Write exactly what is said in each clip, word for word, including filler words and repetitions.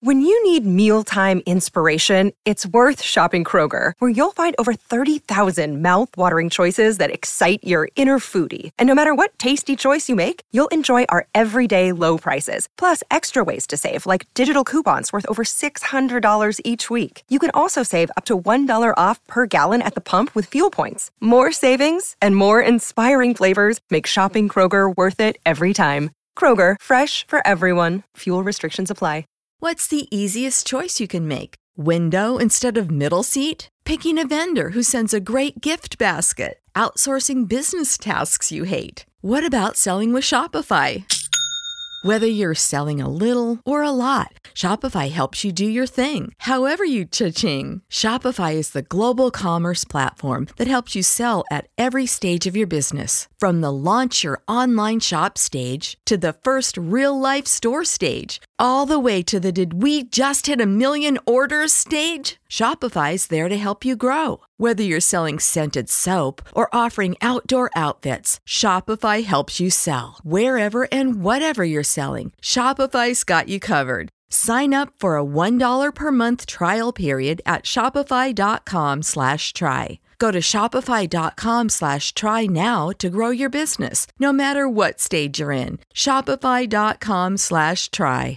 When you need mealtime inspiration, it's worth shopping Kroger, where you'll find over thirty thousand mouth-watering choices that excite your inner foodie. And no matter what tasty choice you make, you'll enjoy our everyday low prices, plus extra ways to save, like digital coupons worth over six hundred dollars each week. You can also save up to one dollar off per gallon at the pump with fuel points. More savings and more inspiring flavors make shopping Kroger worth it every time. Kroger, fresh for everyone. Fuel restrictions apply. What's the easiest choice you can make? Window instead of middle seat? Picking a vendor who sends a great gift basket? Outsourcing business tasks you hate? What about selling with Shopify? Whether you're selling a little or a lot, Shopify helps you do your thing, however you cha-ching. Shopify is the global commerce platform that helps you sell at every stage of your business. From the launch your online shop stage to the first real-life store stage, all the way to the did we just hit a million orders stage. Shopify's there to help you grow. Whether you're selling scented soap or offering outdoor outfits, Shopify helps you sell. Wherever and whatever you're selling, Shopify's got you covered. Sign up for a one dollar per month trial period at shopify.com slash try. Go to shopify.com slash try now to grow your business, no matter what stage you're in. Shopify.com slash try.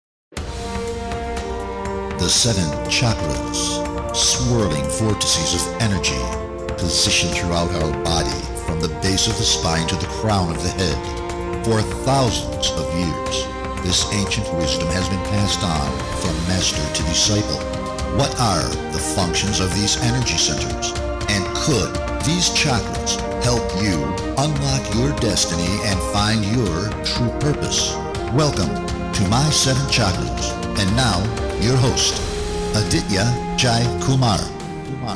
The seven chakras, swirling vortices of energy, positioned throughout our body from the base of the spine to the crown of the head. For thousands of years, this ancient wisdom has been passed on from master to disciple. What are the functions of these energy centers? And could these chakras help you unlock your destiny and find your true purpose? Welcome to My Seven Chakras. And now, your host, Aditya Jai Kumar. Kumar.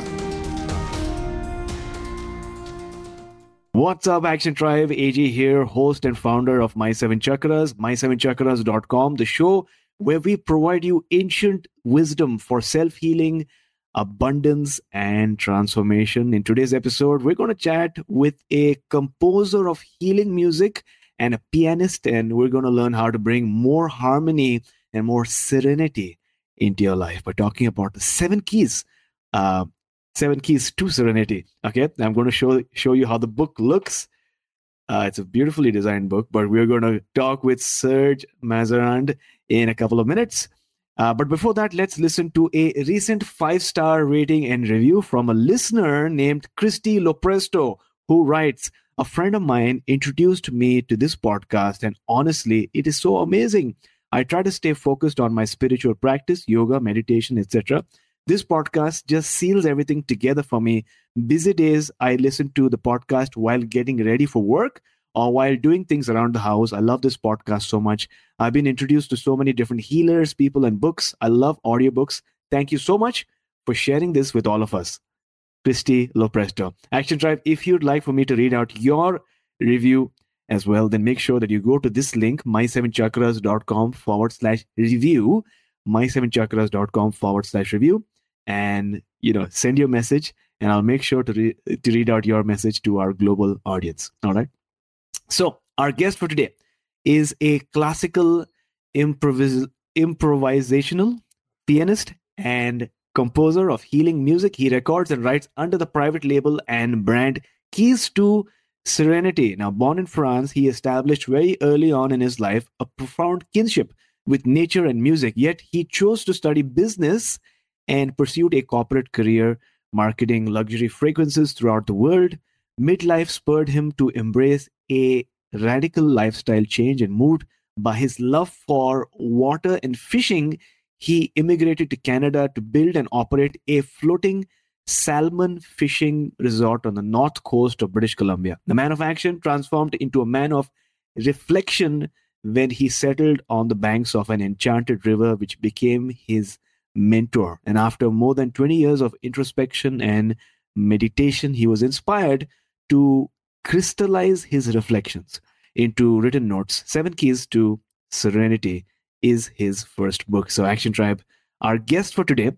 What's up, Action Tribe? A J here, host and founder of My Seven Chakras, my seven chakras dot com, the show where we provide you ancient wisdom for self-healing, abundance, and transformation. In today's episode, we're going to chat with a composer of healing music and a pianist, and we're going to learn how to bring more harmony and more serenity into your life by talking about the seven keys, uh, seven keys to serenity. Okay, I'm going to show show you how the book looks. Uh, it's a beautifully designed book, but we're going to talk with Serge Mazzarand in a couple of minutes. Uh, but before that, let's listen to a recent five-star rating and review from a listener named Christy Lopresto, who writes, "A friend of mine introduced me to this podcast, and honestly, it is so amazing. I try to stay focused on my spiritual practice, yoga, meditation, et cetera. This podcast just seals everything together for me. Busy days, I listen to the podcast while getting ready for work or while doing things around the house. I love this podcast so much. I've been introduced to so many different healers, people, and books. I love audiobooks. Thank you so much for sharing this with all of us." Christy Lopresto. Action Tribe, if you'd like for me to read out your review as well, then make sure that you go to this link, my seven chakras dot com forward slash review, my seven chakras dot com forward slash review, and, you know, send your message, and I'll make sure to, re- to read out your message to our global audience. All right. So our guest for today is a classical improvis- improvisational pianist and composer of healing music. He records and writes under the private label and brand Keys to Serenity. Now, born in France, he established very early on in his life a profound kinship with nature and music, yet he chose to study business and pursued a corporate career marketing luxury fragrances throughout the world. Midlife spurred him to embrace a radical lifestyle change, and moved by his love for water and fishing, he immigrated to Canada to build and operate a floating salmon fishing resort on the north coast of British Columbia. The man of action transformed into a man of reflection when he settled on the banks of an enchanted river, which became his mentor. And after more than twenty years of introspection and meditation, he was inspired to crystallize his reflections into written notes. Seven Keys to Serenity is his first book. So, Action Tribe, our guest for today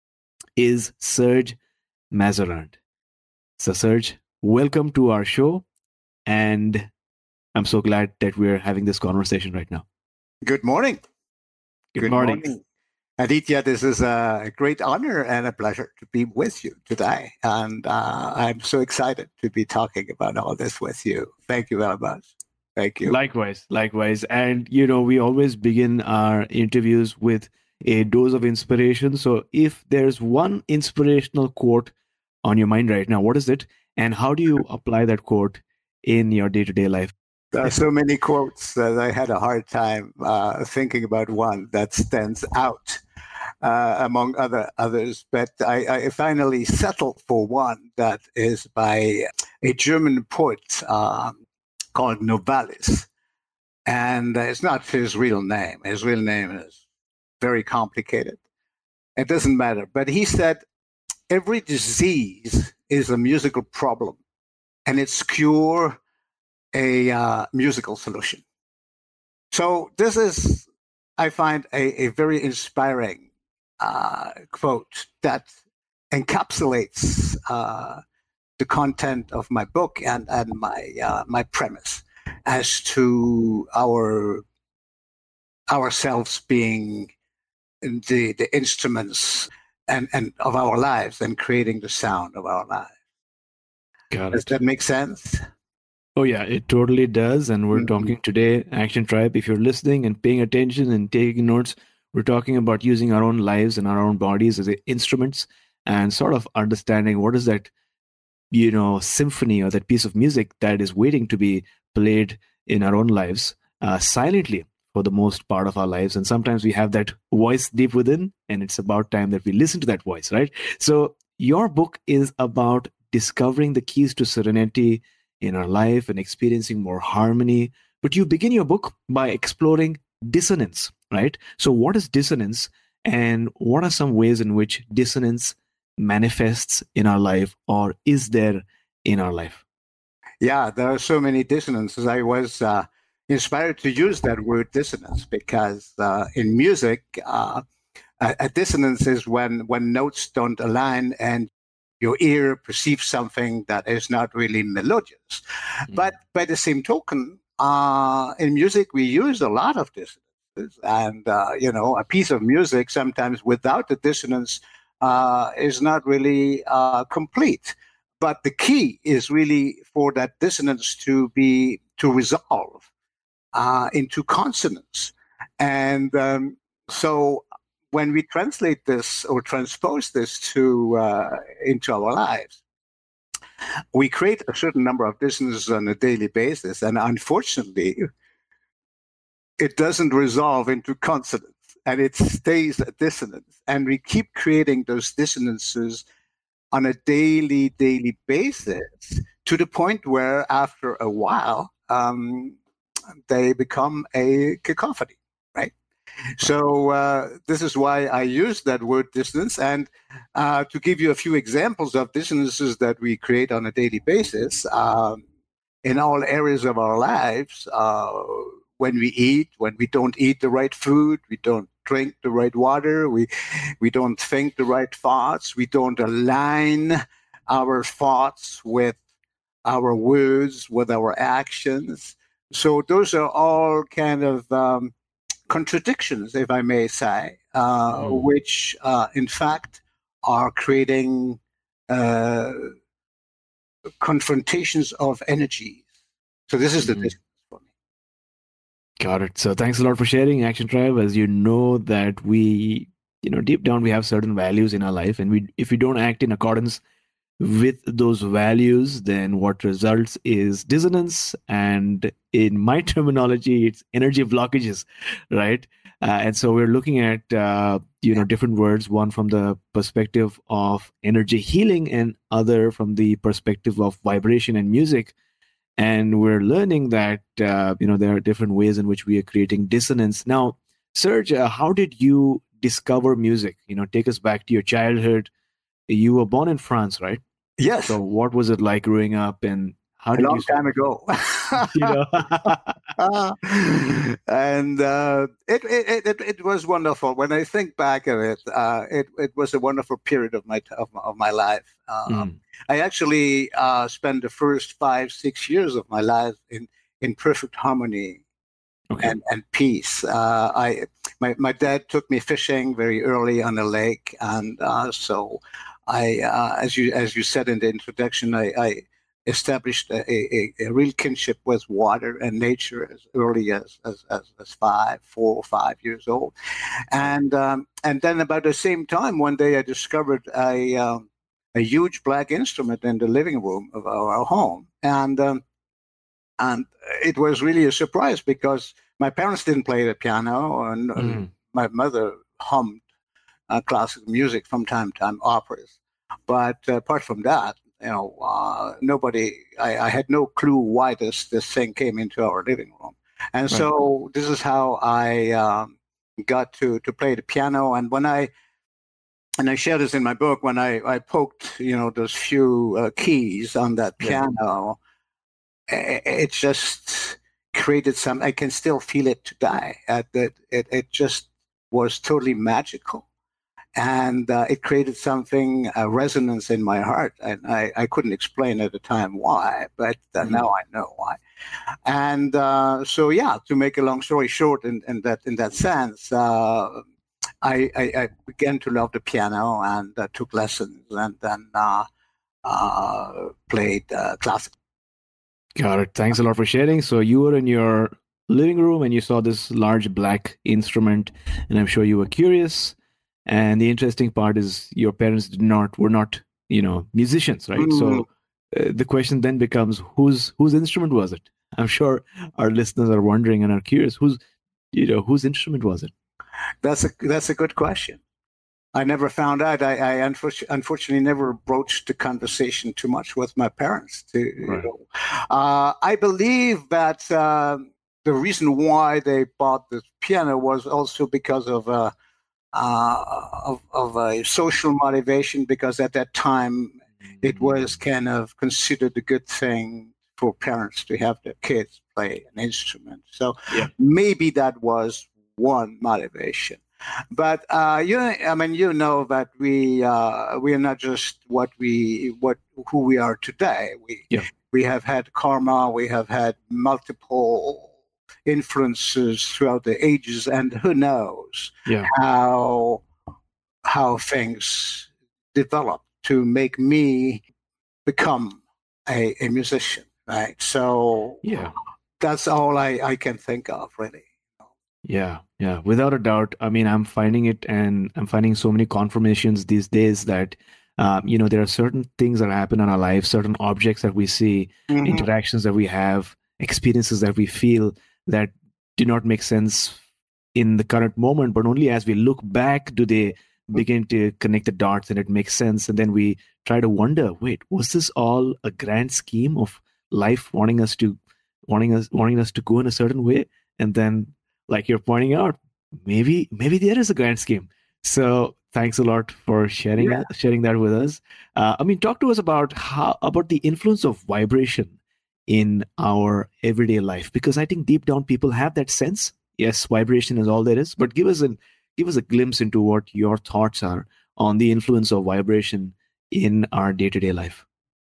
is Serge Mazzarand. So, Serge, welcome to our show, and I'm so glad that we're having this conversation right now. Good morning. Good, Good morning. morning. Aditya, this is a great honor and a pleasure to be with you today. And uh, I'm so excited to be talking about all this with you. Thank you very much. Thank you. Likewise, likewise. And, you know, we always begin our interviews with a dose of inspiration. So if there's one inspirational quote on your mind right now, what is it? And how do you apply that quote in your day-to-day life? There are so many quotes that I had a hard time uh, thinking about one that stands out uh, among other others. But I, I finally settled for one that is by a German poet um, called Novalis. And it's not his real name. His real name is very complicated. It doesn't matter. But he said, every disease is a musical problem, and its cure a uh, musical solution. So this is, I find, a, a very inspiring uh, quote that encapsulates uh, the content of my book and, and my uh, my premise as to our ourselves being the, the instruments and, and of our lives and creating the sound of our lives. Got Does it. that make sense? Oh, yeah, it totally does. And we're Mhm. talking today, Action Tribe. If you're listening and paying attention and taking notes, we're talking about using our own lives and our own bodies as instruments and sort of understanding what is that, you know, symphony or that piece of music that is waiting to be played in our own lives uh, silently for the most part of our lives. And sometimes we have that voice deep within, and it's about time that we listen to that voice, right? So your book is about discovering the keys to serenity in our life and experiencing more harmony. But you begin your book by exploring dissonance, right? So what is dissonance, and what are some ways in which dissonance manifests in our life, or is there in our life? Yeah, there are so many dissonances. I was uh, inspired to use that word dissonance because uh, in music, uh, a, a dissonance is when, when notes don't align and your ear perceives something that is not really melodious. Mm. But by the same token, uh, in music, we use a lot of dissonances. And, uh, you know, a piece of music sometimes without the dissonance uh, is not really uh, complete. But the key is really for that dissonance to be, to resolve uh, into consonance. And um, so when we translate this or transpose this to uh, into our lives, we create a certain number of dissonances on a daily basis, and unfortunately, it doesn't resolve into consonance, and it stays a dissonance. And we keep creating those dissonances on a daily, daily basis to the point where, after a while, um, they become a cacophony, right? So uh, this is why I use that word dissonance. And uh, to give you a few examples of dissonances that we create on a daily basis um, in all areas of our lives, uh, when we eat, when we don't eat the right food, we don't drink the right water, we, we don't think the right thoughts, we don't align our thoughts with our words, with our actions. So those are all kind of um, contradictions, if I may say, uh, Mm. which uh, in fact are creating uh, confrontations of energies. So this is the Mm. distance for me. Got it. So thanks a lot for sharing, Action Tribe. As you know that we, you know, deep down we have certain values in our life, and we, if we don't act in accordance with those values, then what results is dissonance, and in my terminology, it's energy blockages, right? Uh, and so we're looking at uh, you know different words, one from the perspective of energy healing, and other from the perspective of vibration and music. And we're learning that uh, you know there are different ways in which we are creating dissonance. Now, Serge, uh, how did you discover music? You know, take us back to your childhood. You were born in France, right? Yes, So what was it like growing up, and how a did long you time ago. you know Uh, and uh, it, it it it was wonderful. When I think back of it, uh, it it was a wonderful period of my of, my- of my life. Uh, Mm, I actually uh, spent the first five six years of my life in in perfect harmony Okay. and, and peace. Uh, I my, my dad took me fishing very early on the lake, and uh, so I, uh, as you as you said in the introduction, I, I established a, a, a real kinship with water and nature as early as as, as, as five, four or five years old, and um, and then about the same time, one day I discovered a um, a huge black instrument in the living room of our, our home, and um, and it was really a surprise because my parents didn't play the piano, and, and Mm. my mother hummed uh, classical music from time to time, operas. But uh, apart from that, you know, uh, nobody. I, I had no clue why this this thing came into our living room, and Right. so this is how I um, got to to play the piano. And when I and I share this in my book, when I I poked, you know, those few uh, keys on that Yeah. piano, i- it just created some. I can still feel it today. Uh, that it it just was totally magical. And uh, it created something, a resonance in my heart. And I, I couldn't explain at the time why, but uh, Mhm. now I know why. And uh, so, yeah, to make a long story short, in, in that in that sense, uh, I, I, I began to love the piano and uh, took lessons, and then uh, uh, played uh, classical. Got it. Thanks a lot for sharing. So you were in your living room and you saw this large black instrument, and I'm sure you were curious. And the interesting part is your parents did not were not, you know, musicians, right? Mm. So uh, the question then becomes, whose whose instrument was it? I'm sure our listeners are wondering and are curious, whose you know whose instrument was it? That's a that's a good question. I never found out. I, I unfor- unfortunately never broached the conversation too much with my parents. To, you Right. know. uh, I believe that um the reason why they bought the piano was also because of uh, uh, of, of a social motivation. Because at that time, it was kind of considered a good thing for parents to have their kids play an instrument. So Yeah. maybe that was one motivation. But uh, you, I mean, you know that we uh, we are not just what we what who we are today. We Yeah. we have had karma. We have had multiple influences throughout the ages, and who knows Yeah. how how things develop to make me become a, a musician, right? So Yeah. that's all I, I can think of, really. Yeah, yeah, without a doubt. I mean, I'm finding it, and I'm finding so many confirmations these days that, um, you know, there are certain things that happen in our life, certain objects that we see, Mhm. interactions that we have, experiences that we feel that do not make sense in the current moment, but only as we look back do they begin to connect the dots and it makes sense. And then we try to wonder, wait, was this all a grand scheme of life wanting us to, wanting us, wanting us to go in a certain way? And then, like you're pointing out, maybe maybe there is a grand scheme. So thanks a lot for sharing Yeah. sharing that with us. Uh, I mean, talk to us about how about the influence of vibration in our everyday life, because I think deep down people have that sense. Yes, vibration is all there is, but give us an give us a glimpse into what your thoughts are on the influence of vibration in our day to day life.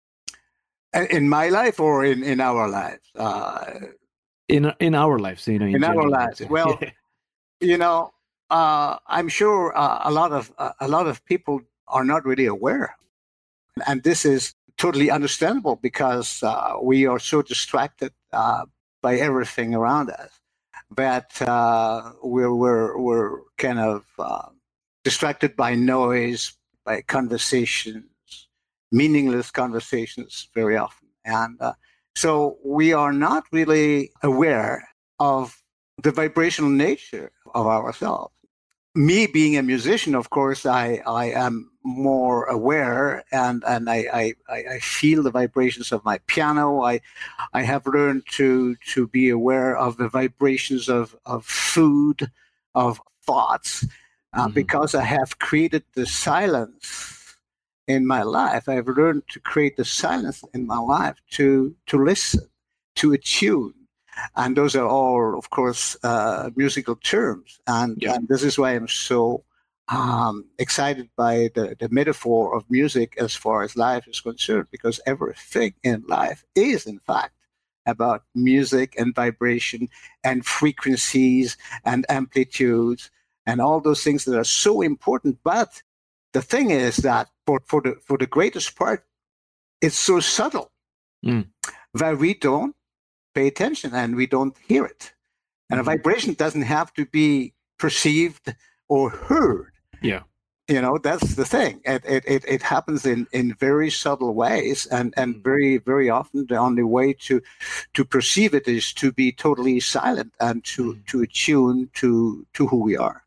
In my life or in, in our lives? Uh, In in our lives, you know, in, in our general, I would lives. say. Well, Yeah. you know, uh, I'm sure uh, a lot of uh, a lot of people are not really aware, and this is totally understandable because uh, we are so distracted uh, by everything around us that uh, we're we're we're kind of uh, distracted by noise, by conversations, meaningless conversations very often, and uh, so we are not really aware of the vibrational nature of ourselves. Me being a musician, of course, I, I am more aware, and, and I, I, I feel the vibrations of my piano. I I have learned to to be aware of the vibrations of, of food, of thoughts, uh, Mhm. because I have created the silence in my life. I've learned to create the silence in my life to to listen, to attune. And those are all, of course, uh, musical terms. And, Yeah. and this is why I'm so um, excited by the, the metaphor of music as far as life is concerned, because everything in life is, in fact, about music and vibration and frequencies and amplitudes and all those things that are so important. But the thing is that for, for the for the greatest part, it's so subtle Mm. that we don't pay attention and we don't hear it. And Mm-hmm. a vibration doesn't have to be perceived or heard. Yeah. You know, that's the thing. It it, it, it happens in, in very subtle ways, and, and Mhm. very, very often the only way to to perceive it is to be totally silent and to, Mhm. to attune to to who we are.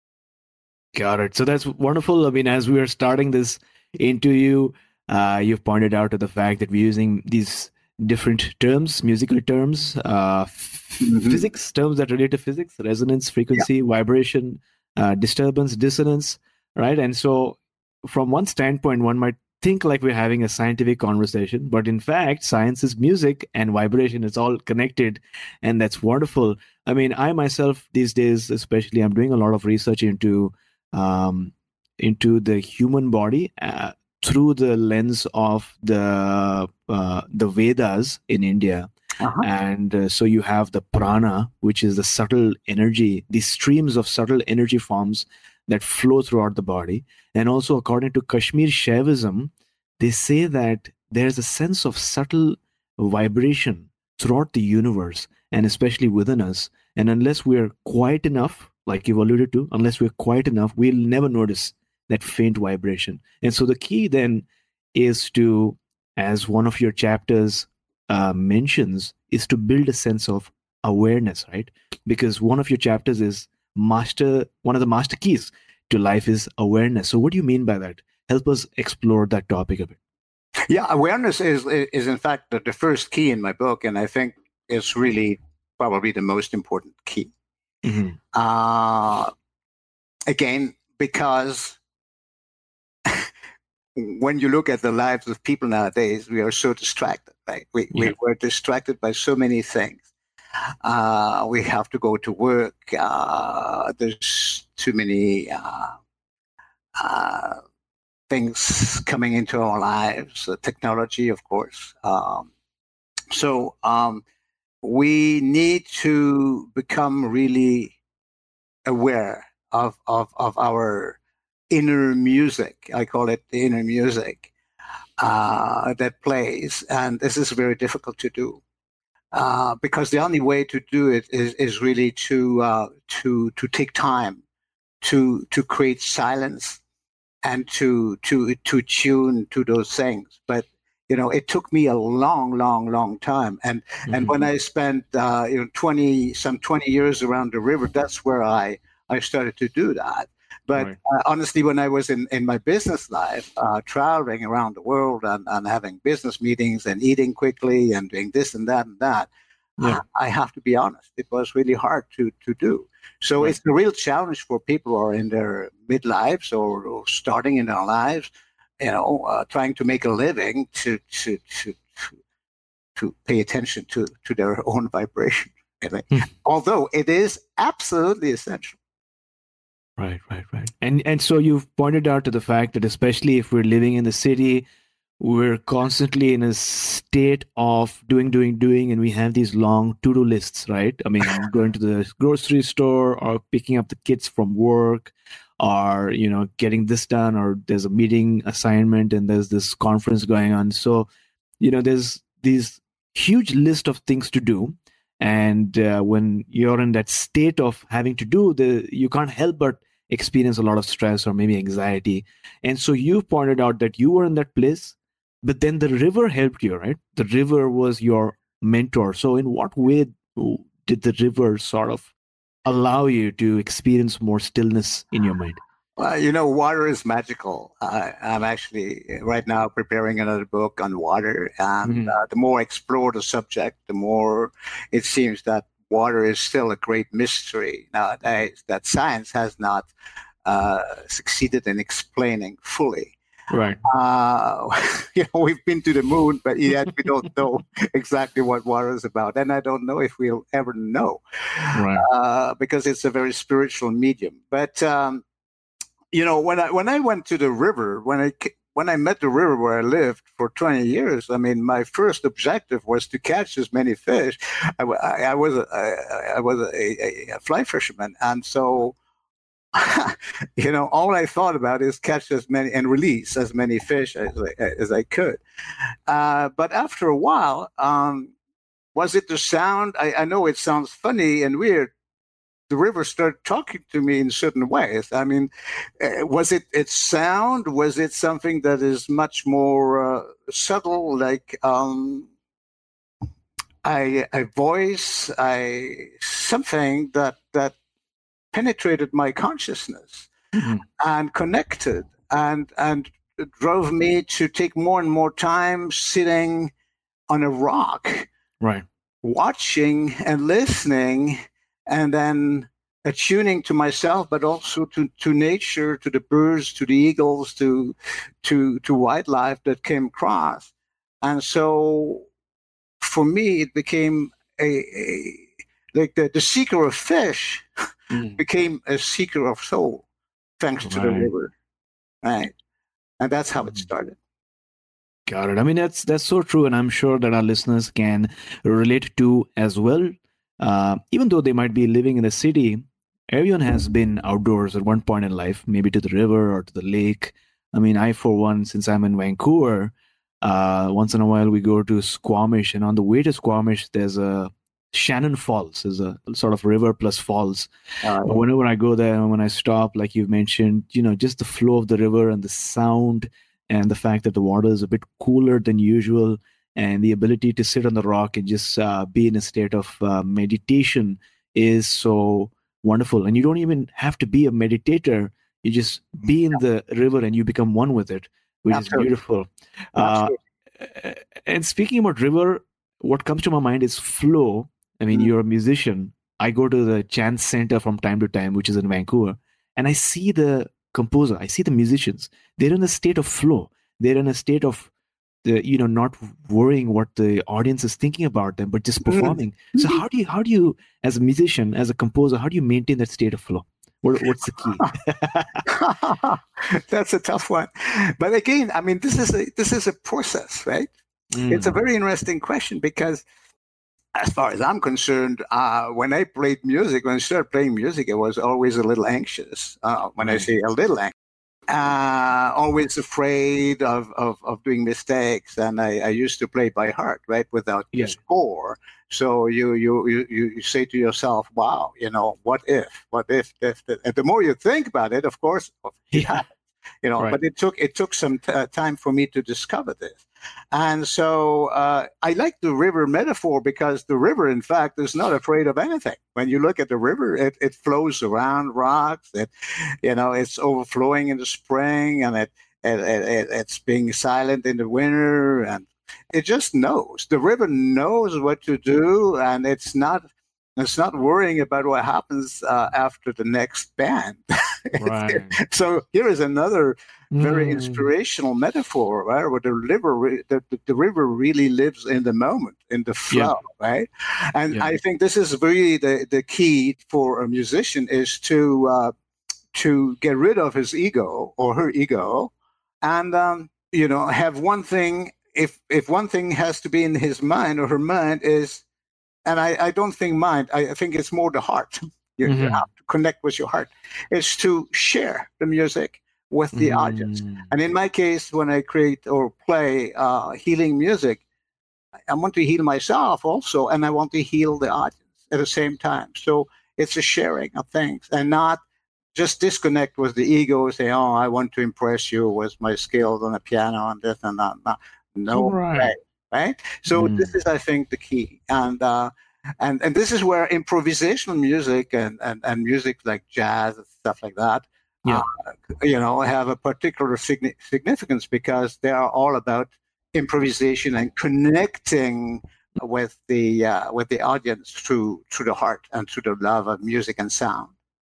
Got it. So that's wonderful. I mean, as we are starting this interview, uh, you've pointed out to the fact that we're using these different terms, musical terms, uh, f- Mhm. physics, terms that relate to physics, resonance, frequency, vibration, uh, disturbance, dissonance, right? And so, from one standpoint, one might think like we're having a scientific conversation, but in fact, science is music and vibration is all connected, and that's wonderful. I mean, I myself these days, especially, I'm doing a lot of research into um, into the human body uh, through the lens of the uh, the Vedas in India. Uh-huh. And uh, so you have the prana, which is the subtle energy, these streams of subtle energy forms that flow throughout the body. And also, according to Kashmir Shaivism, they say that there's a sense of subtle vibration throughout the universe and especially within us. And unless we're quiet enough, like you've alluded to, unless we're quiet enough, we'll never notice that faint vibration. And so the key then is to, as one of your chapters uh, mentions, is to build a sense of awareness, right? Because one of your chapters is master, one of the master keys to life is awareness. So what do you mean by that? Help us explore that topic a bit. Yeah, awareness is is in fact the, the first key in my book, and I think it's really probably the most important key. Mm-hmm. Uh, again, because when you look at the lives of people nowadays, we are so distracted, right? We, Yeah. we were distracted by so many things. Uh, we have to go to work. Uh, there's too many uh, uh, things coming into our lives, uh, technology, of course. Um, so um, we need to become really aware of, of, of our inner music. I call it the inner music uh, that plays. And this is very difficult to do. Uh, because the only way to do it is, is really to uh, to to take time to to create silence and to to to tune to those things. But you know, it took me a long, long, long time. And Mm-hmm. and when I spent uh, you know twenty some twenty years around the river, that's where I I started to do that. But Right. uh, honestly, when I was in, in my business life, uh, traveling around the world and, and having business meetings and eating quickly and doing this and that and that, Yeah. I, I have to be honest, it was really hard to, to do. So Right. it's a real challenge for people who are in their midlives or, or starting in their lives, you know, uh, trying to make a living to to to to, to pay attention to, to their own vibration. Really. Hmm. Although it is absolutely essential. Right, right, right. And and so you've pointed out to the fact that especially if we're living in the city, we're constantly in a state of doing, doing, doing, and we have these long to-do lists, right? I mean, going to the grocery store or picking up the kids from work or, you know, getting this done, or there's a meeting assignment and there's this conference going on. So, you know, there's these huge list of things to do. And uh, when you're in that state of having to do, the you can't help but experience a lot of stress or maybe anxiety. And so you pointed out that you were in that place, but then the river helped you, right? The river was your mentor. So in what way did the river sort of allow you to experience more stillness in your mind? Well, you know, water is magical. I, I'm actually right now preparing another book on water. And Mhm. uh, the more I explore the subject, the more it seems that water is still a great mystery nowadays that science has not uh, succeeded in explaining fully. Right. Uh, you know, we've been to the moon, but yet we don't know exactly what water is about. And I don't know if we'll ever know, Right. uh, because it's a very spiritual medium. But, um, you know, when I when I went to the river, when I when I met the river where I lived for twenty years, I mean, my first objective was to catch as many fish. I, I, I was a, I, I was a, a fly fisherman, and so you know, all I thought about is catch as many and release as many fish as I, as I could. Uh, but after a while, um, was it the sound? I, I know it sounds funny and weird. The river started talking to me in certain ways. I mean, uh, was it its sound? Was it something that is much more uh, subtle, like um, a, a voice, a something that that penetrated my consciousness mm-hmm. and connected and and drove me to take more and more time sitting on a rock, right, watching and listening, and then attuning to myself, but also to, to nature, to the birds, to the eagles, to to to wildlife that came across. And so for me, it became a, a like the, the seeker of fish mm. became a seeker of soul, thanks right. to the river. Right. And that's how it started. Got it. I mean, that's that's so true. And I'm sure that our listeners can relate to as well. Uh, even though they might be living in a city, everyone has been outdoors at one point in life, maybe to the river or to the lake. I mean, I, for one, since I'm in Vancouver, uh, once in a while we go to Squamish. And on the way to Squamish, there's a Shannon Falls, is a sort of river plus falls. Uh, but whenever I go there and when I stop, like you've mentioned, you know, just the flow of the river and the sound and the fact that the water is a bit cooler than usual and the ability to sit on the rock and just uh, be in a state of uh, meditation is so wonderful. And you don't even have to be a meditator. You just be in the river and you become one with it, which Absolutely. Is beautiful. Uh, and speaking about river, what comes to my mind is flow. I mean, mm-hmm. you're a musician. I go to the Chance Center from time to time, which is in Vancouver, and I see the composer, I see the musicians. They're in a state of flow. They're in a state of, the, you know, not worrying what the audience is thinking about them, but just performing. Mm-hmm. So how do you, how do you, as a musician, as a composer, how do you maintain that state of flow? What, what's the key? That's a tough one. But again, I mean, this is a, this is a process, right? Mm. It's a very interesting question because as far as I'm concerned, uh, when I played music, when I started playing music, I was always a little anxious. Uh, when I say a little anxious, uh, always afraid of, of, of doing mistakes. And I, I used to play by heart, right, without yeah. the score. So you, you you you say to yourself, wow, you know, what if, what if, if, if. And the more you think about it, of course, it yeah. happens. You know, right. but it took it took some t- time for me to discover this. And so uh, I like the river metaphor because the river, in fact, is not afraid of anything. When you look at the river, it, it flows around rocks. It, you know, it's overflowing in the spring, and it, it, it it's being silent in the winter, and it just knows. The river knows what to do, and it's not it's not worrying about what happens uh, after the next band. Right. So here is another very mm. inspirational metaphor, right? Where the river, the, the river really lives in the moment, in the flow, yeah. right? And yeah. I think this is really the, the key for a musician is to uh, to get rid of his ego or her ego, and um, you know, have one thing. If if one thing has to be in his mind or her mind is, and I, I don't think mind. I, I think it's more the heart. You, mm-hmm. you have to connect with your heart. It's to share the music with the mm. audience. And in my case, when I create or play uh, healing music, I want to heal myself also, and I want to heal the audience at the same time. So it's a sharing of things and not just disconnect with the ego, say, oh, I want to impress you with my skills on the piano and this and that. No, no right. right. Right? So mm. this is, I think, the key. And uh, And and this is where improvisational music and, and, and music like jazz and stuff like that, yeah. uh, you know, have a particular signi- significance because they are all about improvisation and connecting with the uh, with the audience through through the heart and through the love of music and sound.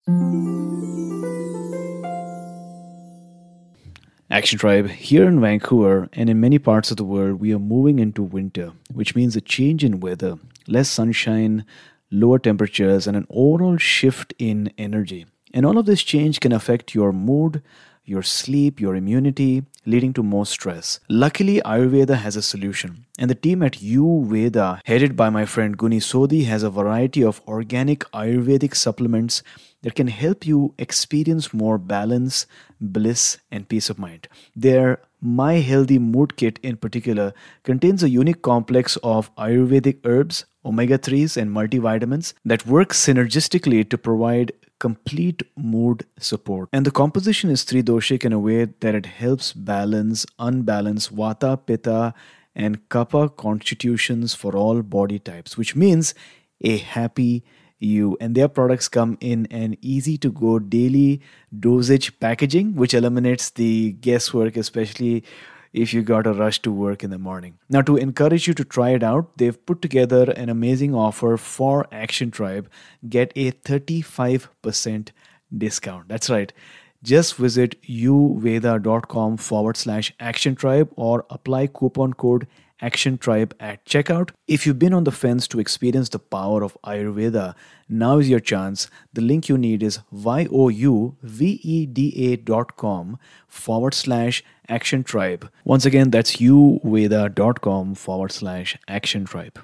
Action Tribe, here in Vancouver and in many parts of the world, we are moving into winter, which means a change in weather, less sunshine, lower temperatures, and an overall shift in energy. And all of this change can affect your mood, your sleep, your immunity, leading to more stress. Luckily, Ayurveda has a solution. And the team at Ayurveda, headed by my friend Guni Sodhi, has a variety of organic Ayurvedic supplements that can help you experience more balance, bliss, and peace of mind. Their My Healthy Mood Kit in particular contains a unique complex of Ayurvedic herbs, omega threes, and multivitamins that work synergistically to provide complete mood support. And the composition is three doshic in a way that it helps balance unbalanced Vata, Pitta, and Kapha constitutions for all body types, which means a happy you. And their products come in an easy to go daily dosage packaging, which eliminates the guesswork, especially if you got a rush to work in the morning. Now, to encourage you to try it out, they've put together an amazing offer for Action Tribe. Get a thirty-five percent discount. That's right. Just visit uveda.com forward slash action tribe or apply coupon code Action Tribe at checkout. If you've been on the fence to experience the power of Ayurveda, now is your chance. The link you need is youveda.com forward slash Action Tribe. Once again, that's uveda.com forward slash Action Tribe.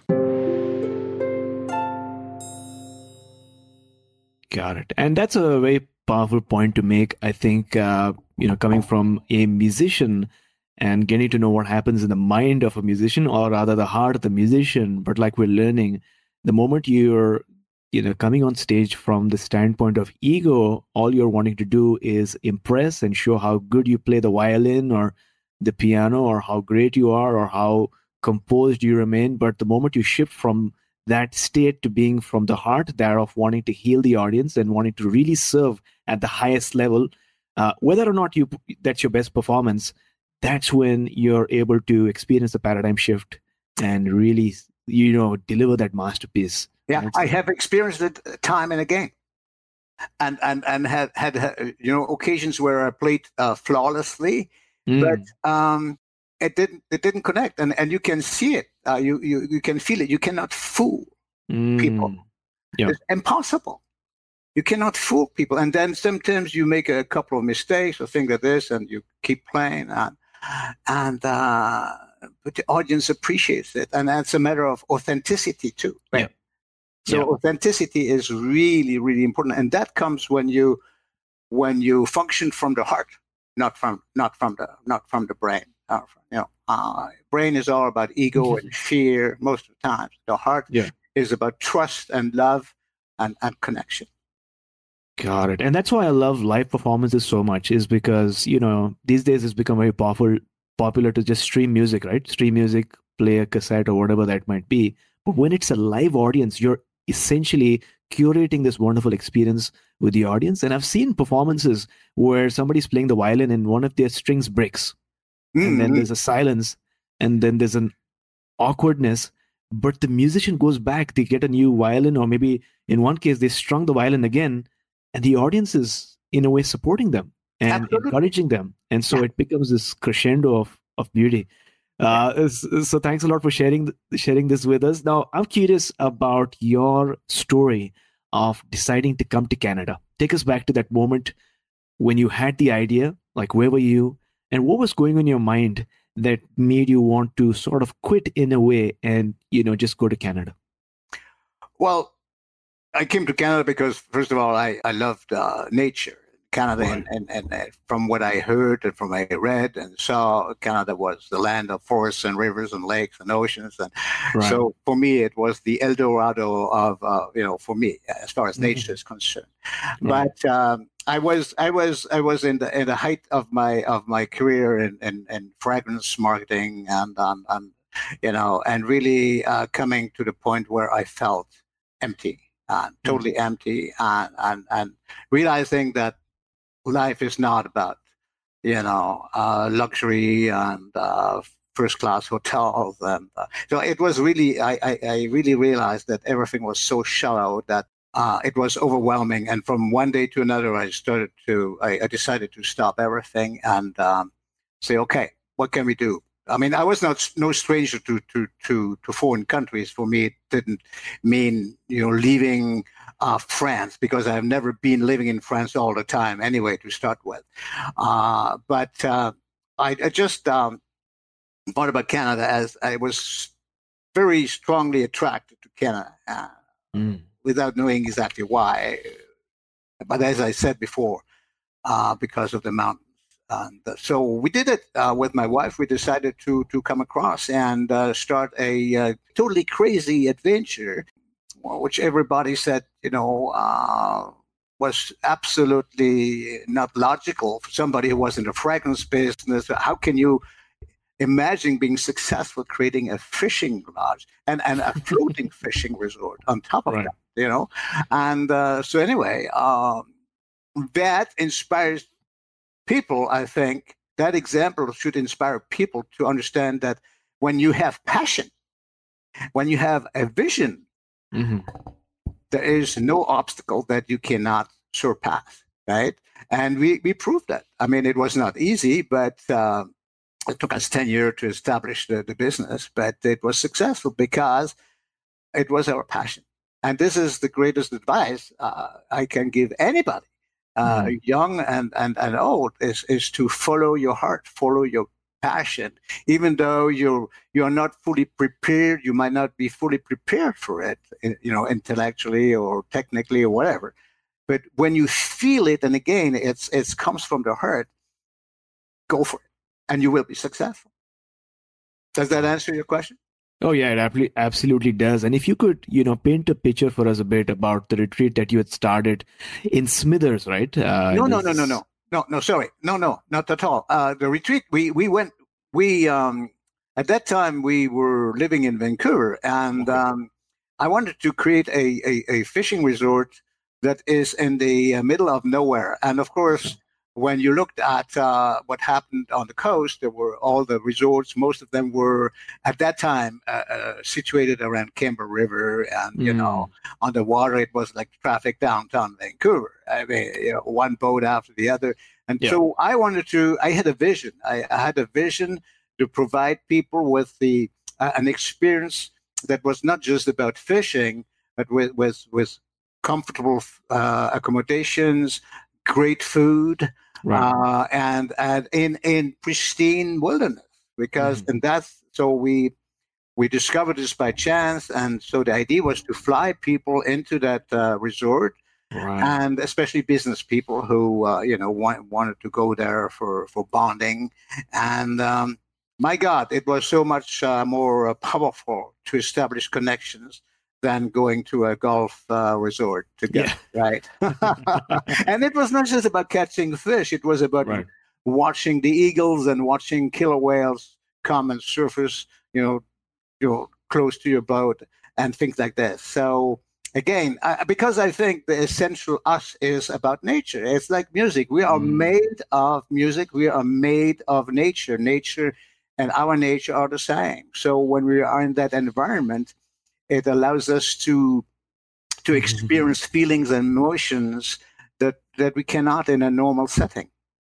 Got it. And that's a very powerful point to make. I think, uh, you know, coming from a musician and getting to know what happens in the mind of a musician, or rather the heart of the musician. But like we're learning, the moment you're, you know, coming on stage from the standpoint of ego, all you're wanting to do is impress and show how good you play the violin or the piano, or how great you are, or how composed you remain. But the moment you shift from that state to being from the heart, thereof wanting to heal the audience and wanting to really serve at the highest level, uh, whether or not you that's your best performance, that's when you're able to experience the paradigm shift and really, you know, deliver that masterpiece. Yeah, That's I it. have experienced it time and again, and and and had had uh, you know occasions where I played uh, flawlessly, Mm. but um, it didn't it didn't connect, and and you can see it, uh, you you you can feel it. You cannot fool people. Mm. Yeah. It's impossible. You cannot fool people, and then sometimes you make a couple of mistakes or things like this, and you keep playing, and and uh, but the audience appreciates it, and that's a matter of authenticity too. Right? Yeah. So Yeah. authenticity is really, really important, and that comes when you when you function from the heart, not from not from the not from the brain. Uh, you know, uh, brain is all about ego and fear most of the time. The heart Yeah. is about trust and love and, and connection. Got it. And that's why I love live performances so much, is because, you know, these days it's become very powerful, popular to just stream music, right? Stream music, play a cassette or whatever that might be. But when it's a live audience, you're essentially curating this wonderful experience with the audience. And I've seen performances where somebody's playing the violin and one of their strings breaks. And then Mhm. there's a silence, and then there's an awkwardness. But the musician goes back, they get a new violin, or maybe in one case, they strung the violin again, and the audience is in a way supporting them and Absolutely. encouraging them. And so Yeah. it becomes this crescendo of, of beauty. Uh, s- so thanks a lot for sharing th- sharing this with us. Now, I'm curious about your story of deciding to come to Canada. Take us back to that moment when you had the idea, like where were you, and what was going on in your mind that made you want to sort of quit in a way and, you know, just go to Canada? Well, I came to Canada because, first of all, I, I loved uh, nature. Canada, Right. and, and, and uh, from what I heard and from what I read and saw, Canada was the land of forests and rivers and lakes and oceans. And Right. so for me, it was the El Dorado of, uh, you know, for me, as far as nature Mhm. is concerned. Right. But um, I was, I was, I was in the in the height of my of my career in, in, in fragrance marketing, and um, and you know, and really uh, coming to the point where I felt empty, uh, totally empty, and and and realizing that life is not about, you know, uh, luxury and uh, first class hotels, and uh, so it was really, I, I I really realized that everything was so shallow that uh, it was overwhelming. And from one day to another, I started to I, I decided to stop everything and um, say, okay, what can we do? I mean, I was not no stranger to to to to foreign countries. For me, it didn't mean you know leaving uh, France, because I've never been living in France all the time anyway to start with. Uh, but uh, I, I just um, thought about Canada as I was very strongly attracted to Canada uh, mm. without knowing exactly why. But as I said before, uh, because of the mountains. And uh, so we did it uh, with my wife. We decided to to come across and uh, start a uh, totally crazy adventure, which everybody said, you know, uh, was absolutely not logical for somebody who was in the fragrance business. How can you imagine being successful creating a fishing lodge and, and a floating fishing resort on top of right. that, you know? And uh, so anyway, um, that inspires people, I think. That example should inspire people to understand that when you have passion, when you have a vision, mm-hmm. there is no obstacle that you cannot surpass, right? And we, we proved that. I mean, it was not easy, but uh, it took us ten years to establish the, the business, but it was successful because it was our passion. And this is the greatest advice uh, I can give anybody. Uh, mm. young and, and, and old, is, is to follow your heart, follow your passion. Even though you're you're not fully prepared, you might not be fully prepared for it, you know, intellectually or technically or whatever. But when you feel it, and again, it's it comes from the heart, go for it, and you will be successful. Does that answer your question? Oh, yeah, it absolutely does. And if you could, you know, paint a picture for us a bit about the retreat that you had started in Smithers, right? Uh, no, no, no, no, no, no, no, sorry. No, no, not at all. Uh, the retreat, we, we went, we, um, at that time, we were living in Vancouver, and okay. um, I wanted to create a, a, a fishing resort that is in the middle of nowhere. And of course, okay. when you looked at uh, what happened on the coast, there were all the resorts. Most of them were, at that time, uh, uh, situated around Kemper River. And, you mm. know, on the water, it was like traffic downtown Vancouver. I mean, you know, one boat after the other. And yeah. so I wanted to, I had a vision. I, I had a vision to provide people with the uh, an experience that was not just about fishing, but with, with, with comfortable uh, accommodations, great food, right. uh, and and in in pristine wilderness. Because mm-hmm. and that's so we we discovered this by chance, and so the idea was to fly people into that uh, resort, right. and especially business people who uh, you know want, wanted to go there for for bonding. And um, my God, it was so much uh, more uh, powerful to establish connections than going to a golf uh, resort to get yeah. right. And it was not just about catching fish. It was about right. watching the eagles and watching killer whales come and surface, you know, you know, close to your boat and things like that. So again, I, because I think the essential us is about nature. It's like music. We are mm. made of music. We are made of nature. Nature and our nature are the same. So when we are in that environment, it allows us to to experience mm-hmm. feelings and emotions that, that we cannot in a normal setting.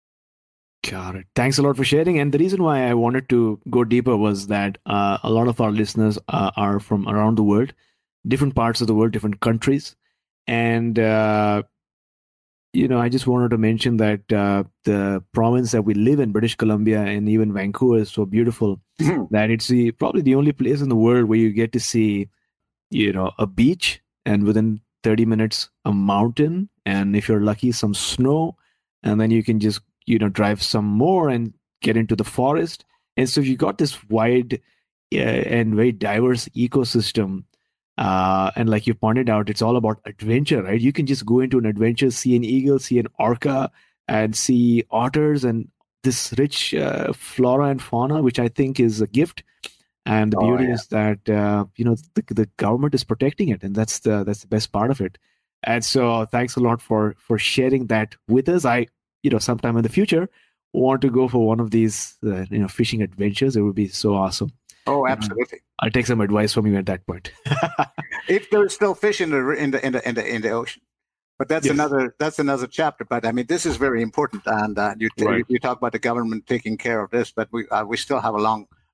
Got it. Thanks a lot for sharing. And the reason why I wanted to go deeper was that uh, a lot of our listeners uh, are from around the world, different parts of the world, different countries. And, uh, you know, I just wanted to mention that uh, the province that we live in, British Columbia, and even Vancouver is so beautiful mm-hmm. that it's the, probably the only place in the world where you get to see, you know, a beach, and within thirty minutes, a mountain, and if you're lucky, some snow, and then you can just, you know, drive some more and get into the forest. And so you got this wide uh, and very diverse ecosystem. Uh, and like you pointed out, it's all about adventure, right? You can just go into an adventure, see an eagle, see an orca, and see otters, and this rich uh, flora and fauna, which I think is a gift. And the beauty oh, yeah. is that, uh, you know, the, the government is protecting it. And that's the that's the best part of it. And so thanks a lot for for sharing that with us. I, you know, sometime in the future, want to go for one of these, uh, you know, fishing adventures. It would be so awesome. Oh, absolutely. Uh, I'll take some advice from you at that point. If there's still fish in the in the in the in the, in the ocean. But that's yes. another that's another chapter. But I mean, this is very important. And uh, you, right. you you talk about the government taking care of this, but we uh, we still have a long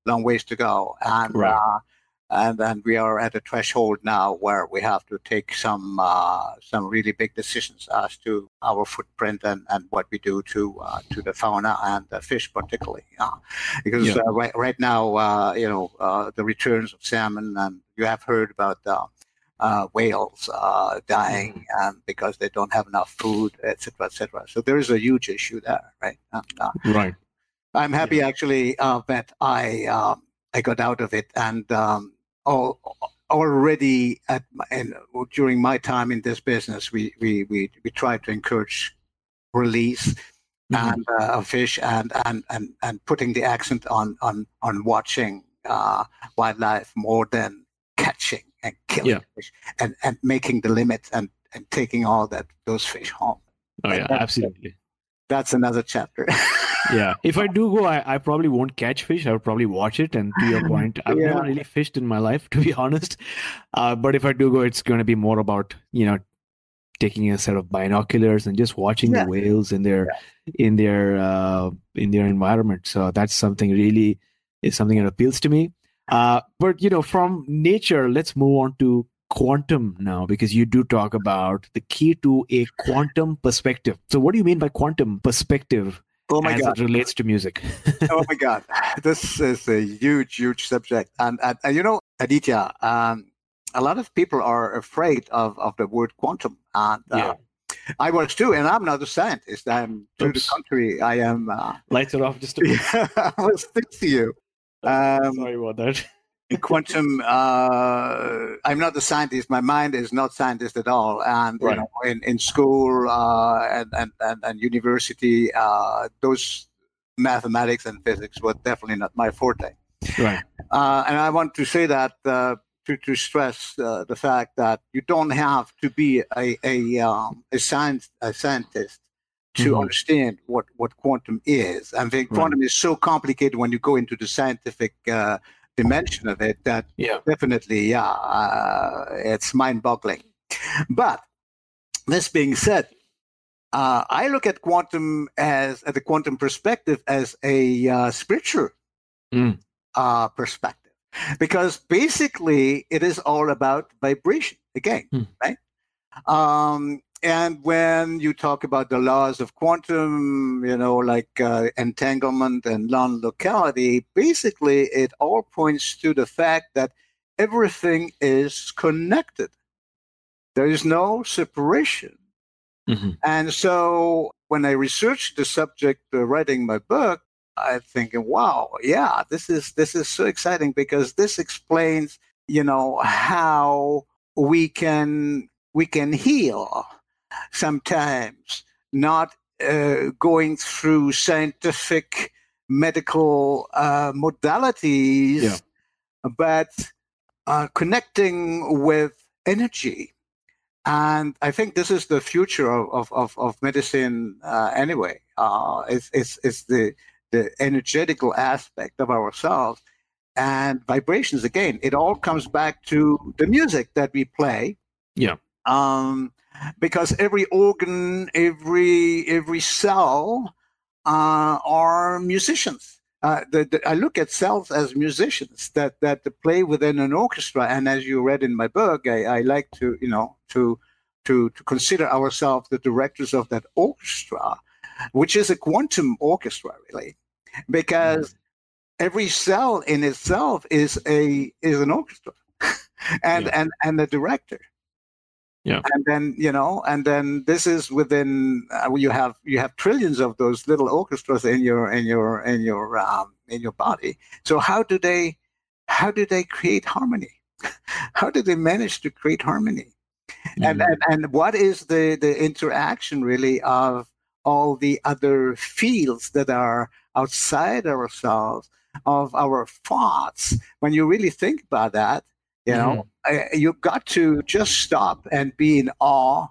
long ways to go. And Right. uh, and then we are at a threshold now where we have to take some uh, some really big decisions as to our footprint and, and what we do to uh, to the fauna and the fish particularly. Uh, because Yeah. uh, right right now, uh, you know, uh, the returns of salmon, and you have heard about uh, uh, whales uh, dying and because they don't have enough food, et cetera, et cetera. So there is a huge issue there, right? And, uh, Right. I'm happy actually uh, that I um, I got out of it, and um, all, already at my, and during my time in this business, we we we, we tried to encourage release Mhm. and uh, of fish and, and and and putting the accent on on on watching uh, wildlife more than catching and killing Yeah. fish, and and making the limit and and taking all that those fish home. Oh yeah, That- absolutely. That's another chapter. Yeah. If I do go, I, I probably won't catch fish. I would probably watch it. And to your point, I've Yeah. never really fished in my life, to be honest. Uh, but if I do go, it's going to be more about, you know, taking a set of binoculars and just watching Yeah. the whales in their in their uh, in their environment. So that's something really is something that appeals to me. Uh, but you know, from nature, let's move on to quantum now, because you do talk about the key to a quantum perspective. So what do you mean by quantum perspective Oh my as God. it relates to music? Oh my God, this is a huge, huge subject. And, and, and you know, Aditya, um, a lot of people are afraid of, of the word quantum. And uh, Yeah. I was too, and I'm not a scientist. I'm to the Oops. contrary. I am, uh, Lights are off just a bit. I was fix to you. Um, Sorry about that. in quantum, uh, I'm not a scientist. My mind is not scientist at all. And Right. you know, in in school uh, and, and and and university, uh, those mathematics and physics were definitely not my forte. Right. Uh, and I want to say that uh, to to stress uh, the fact that you don't have to be a a um, a science a scientist to Mhm. understand what what quantum is. I think Right. quantum is so complicated when you go into the scientific uh, dimension of it that Yeah. definitely, yeah, uh, it's mind-boggling. But this being said, uh, I look at quantum as at the quantum perspective as a uh, spiritual Mm. uh, perspective, because basically it is all about vibration again, Hmm. right? Um, and when you talk about the laws of quantum, you know, like uh, entanglement and non-locality, basically it all points to the fact that everything is connected. There is no separation. Mhm. And so when I researched the subject, uh, writing my book, I'm thinking, wow, yeah, this is this is so exciting, because this explains, you know, how we can we can heal sometimes, not uh, going through scientific medical uh, modalities, Yeah. but uh, connecting with energy. And I think this is the future of, of, of, of medicine uh, anyway. Uh, it's, it's, it's the, the energetical aspect of ourselves. And vibrations, again, it all comes back to the music that we play. Yeah. Um, because every organ, every every cell uh, are musicians. Uh, the, the, I look at cells as musicians that that play within an orchestra. And as you read in my book, I, I like to you know to to to consider ourselves the directors of that orchestra, which is a quantum orchestra, really, because every cell in itself is a is an orchestra, and Yeah. and and the director. Yeah. And then you know, and then this is within uh, you have you have trillions of those little orchestras in your in your in your um, in your body. So how do they how do they create harmony? How do they manage to create harmony? And, Mhm. and and what is the the interaction really of all the other fields that are outside ourselves, of our thoughts? When you really think about that, you know, I, you've got to just stop and be in awe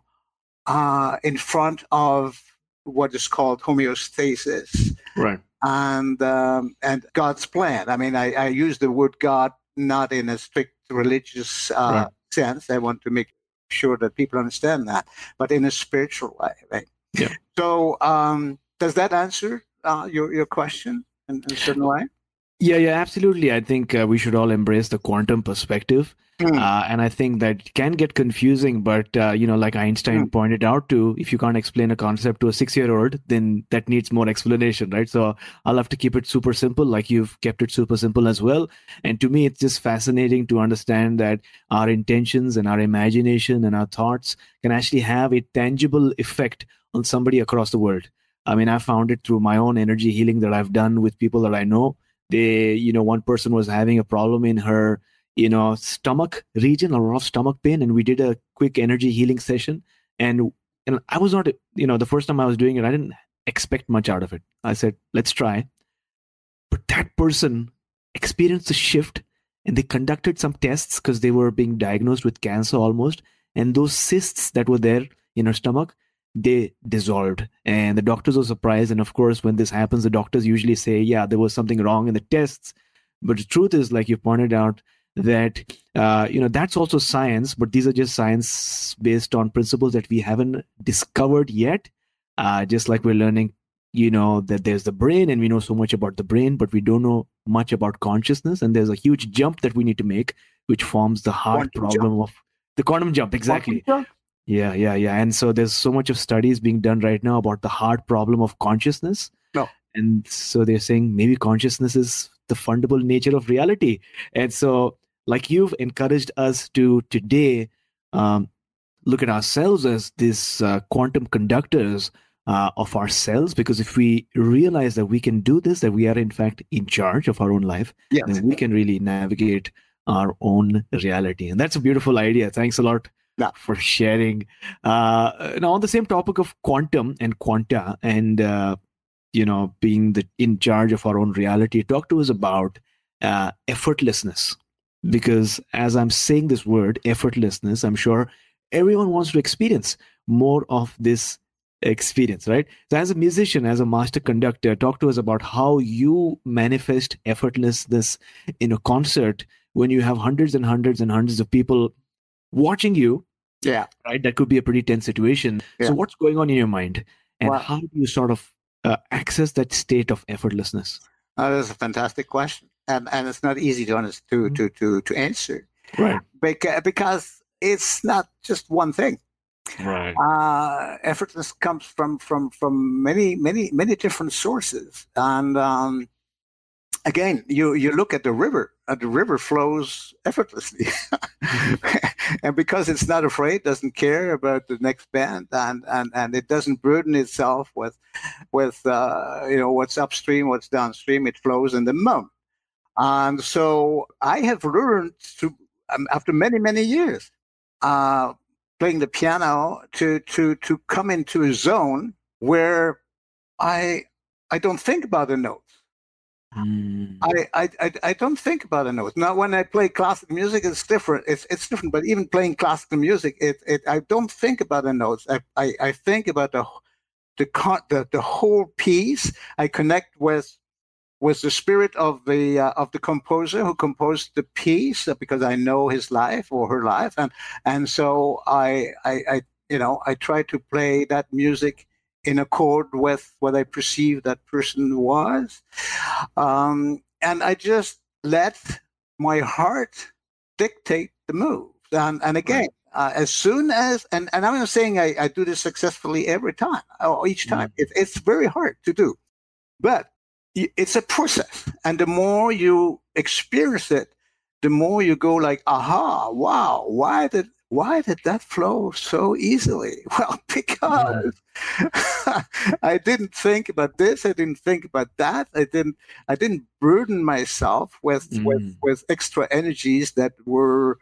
uh, in front of what is called homeostasis Right. and um, and God's plan. I mean, I, I use the word God not in a strict religious uh, Right. sense. I want to make sure that people understand that, but in a spiritual way, right? Yeah. So, um, does that answer uh, your your question in, in a certain way? Yeah, yeah, absolutely. I think uh, we should all embrace the quantum perspective. Mm. Uh, and I think that it can get confusing, but, uh, you know, like Einstein Mm. pointed out to, if you can't explain a concept to a six-year-old, then that needs more explanation, right? So I'll have to keep it super simple, like you've kept it super simple as well. And to me, it's just fascinating to understand that our intentions and our imagination and our thoughts can actually have a tangible effect on somebody across the world. I mean, I found it through my own energy healing that I've done with people that I know. They, you know, one person was having a problem in her, you know, stomach region, a lot of stomach pain, and we did a quick energy healing session. And and I was not, you know, the first time I was doing it, I didn't expect much out of it. I said, let's try. But that person experienced a shift, and they conducted some tests because they were being diagnosed with cancer almost, and those cysts that were there in her stomach, they dissolved, and the doctors were surprised. And of course, when this happens, the doctors usually say, yeah, there was something wrong in the tests. But the truth is, like you pointed out, that uh, you know, that's also science, but these are just science based on principles that we haven't discovered yet. Uh, just like we're learning, you know, that there's the brain, and we know so much about the brain, but we don't know much about consciousness. And there's a huge jump that we need to make, which forms the hard Quantum problem jump. of the quantum jump. Exactly. Quantum jump? Yeah, yeah, yeah. And so there's so much of studies being done right now about the hard problem of consciousness. No. And so they're saying maybe consciousness is the fundamental nature of reality. And so, like you've encouraged us to today um, look at ourselves as these uh, quantum conductors uh, of ourselves, because if we realize that we can do this, that we are in fact in charge of our own life, Yes. then we can really navigate our own reality. And that's a beautiful idea. Thanks a lot Yeah. for sharing. Uh, now, on the same topic of quantum and quanta, and uh, you know, being the in charge of our own reality, talk to us about uh, effortlessness. Because as I'm saying this word, effortlessness, I'm sure everyone wants to experience more of this experience, right? So, as a musician, as a master conductor, talk to us about how you manifest effortlessness in a concert when you have hundreds and hundreds and hundreds of people watching you. Yeah. Right, that could be a pretty tense situation. Yeah. So what's going on in your mind, and Well- how do you sort of uh, access that state of effortlessness? Uh, that's a fantastic question, and and it's not easy to honest, to, Mhm. to to to answer Right, because because it's not just one thing. right, Uh, effortless comes from from from many many many different sources, and um, again, you you look at the river. Uh, the river flows effortlessly, and because it's not afraid, doesn't care about the next bend, and and and it doesn't burden itself with with uh, you know, what's upstream, what's downstream. It flows in the moment. And so I have learned to, um, after many many years, uh, playing the piano, to to to come into a zone where I I don't think about the notes. Mm. I, I, I, I don't think about a note. Now, when I play classical music, it's different. It's it's different. But even playing classical music, it, it I don't think about the notes. I, I, I think about the the, con- the the whole piece. I connect with with the spirit of the uh, of the composer who composed the piece, uh, because I know his life or her life, and and so I I, I you know, I try to play that music in accord with what I perceive that person was. Um, and I just let my heart dictate the move. And, and again, uh, as soon as, and, and I'm not saying I, I do this successfully every time, or each time. Mm. It, it's very hard to do. But it's a process. And the more you experience it, the more you go like, aha, wow, why did why did that flow so easily? Well, because I didn't think about this, I didn't think about that, I didn't I didn't burden myself with Mm. with, with extra energies that were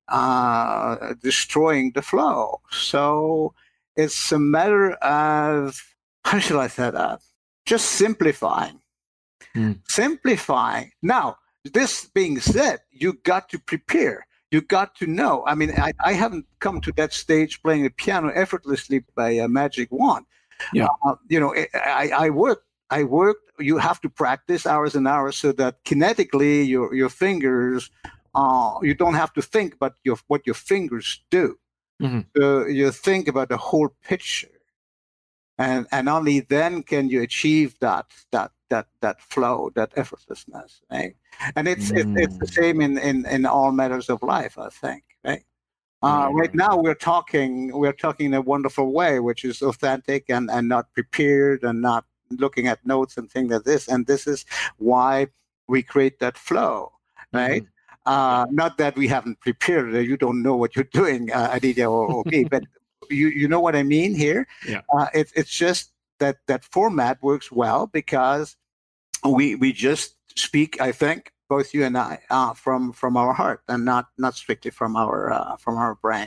uh, destroying the flow. So it's a matter of, how shall I say that? Just simplifying. Mm. Simplifying. Now, this being said, you got to prepare. You got to know. I mean, I, I haven't come to that stage playing the piano effortlessly by a magic wand. Yeah. Uh, you know, I, I work. I work. You have to practice hours and hours so that kinetically your your fingers, uh, you don't have to think about your what your fingers do. Mhm. So you think about the whole picture. And and only then can you achieve that that that that flow, that effortlessness, right? And it's mm. it, it's the same in, in in all matters of life, I think, right? Uh, right, right, right now we're talking we're talking in a wonderful way, which is authentic and, and not prepared and not looking at notes and things like this. And this is why we create that flow, right? Mm-hmm. Uh, not that we haven't prepared. You don't know what you're doing, uh, Aditya or okay, but you you know what I mean here. Yeah. Uh, it's it's just that that format works well because we we just speak, I think, both you and I, uh, from from our heart and not not strictly from our uh, from our brain.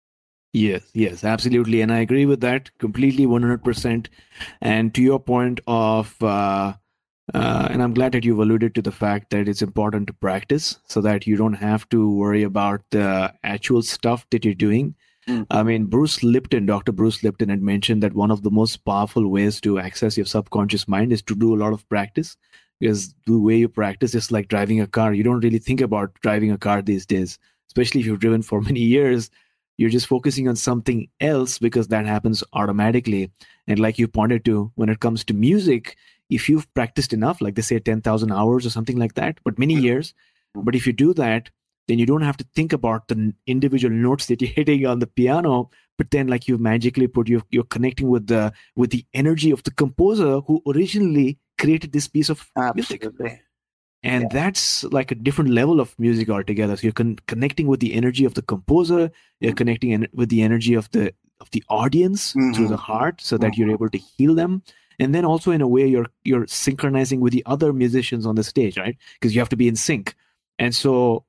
Yes, yes, absolutely, and I agree with that completely, one hundred percent. And to your point of, uh, uh, and I'm glad that you've alluded to the fact that it's important to practice so that you don't have to worry about the actual stuff that you're doing. Mm. I mean, Bruce Lipton, Doctor Bruce Lipton had mentioned that one of the most powerful ways to access your subconscious mind is to do a lot of practice. Because the way you practice is like driving a car. You don't really think about driving a car these days, especially if you've driven for many years. You're just focusing on something else because that happens automatically. And like you pointed to, when it comes to music, if you've practiced enough, like they say ten thousand hours or something like that, but many years, but if you do that, then you don't have to think about the individual notes that you're hitting on the piano, but then like you magically put, you're, you're connecting with the with the energy of the composer who originally created this piece of Absolutely. music. And yeah. that's like a different level of music altogether. So you're con- connecting with the energy of the composer, you're mm-hmm. connecting en- with the energy of the of the audience mm-hmm. through the heart, so that mm-hmm. you're able to heal them. And then also in a way you're you're synchronizing with the other musicians on the stage, right? Because you have to be in sync. And so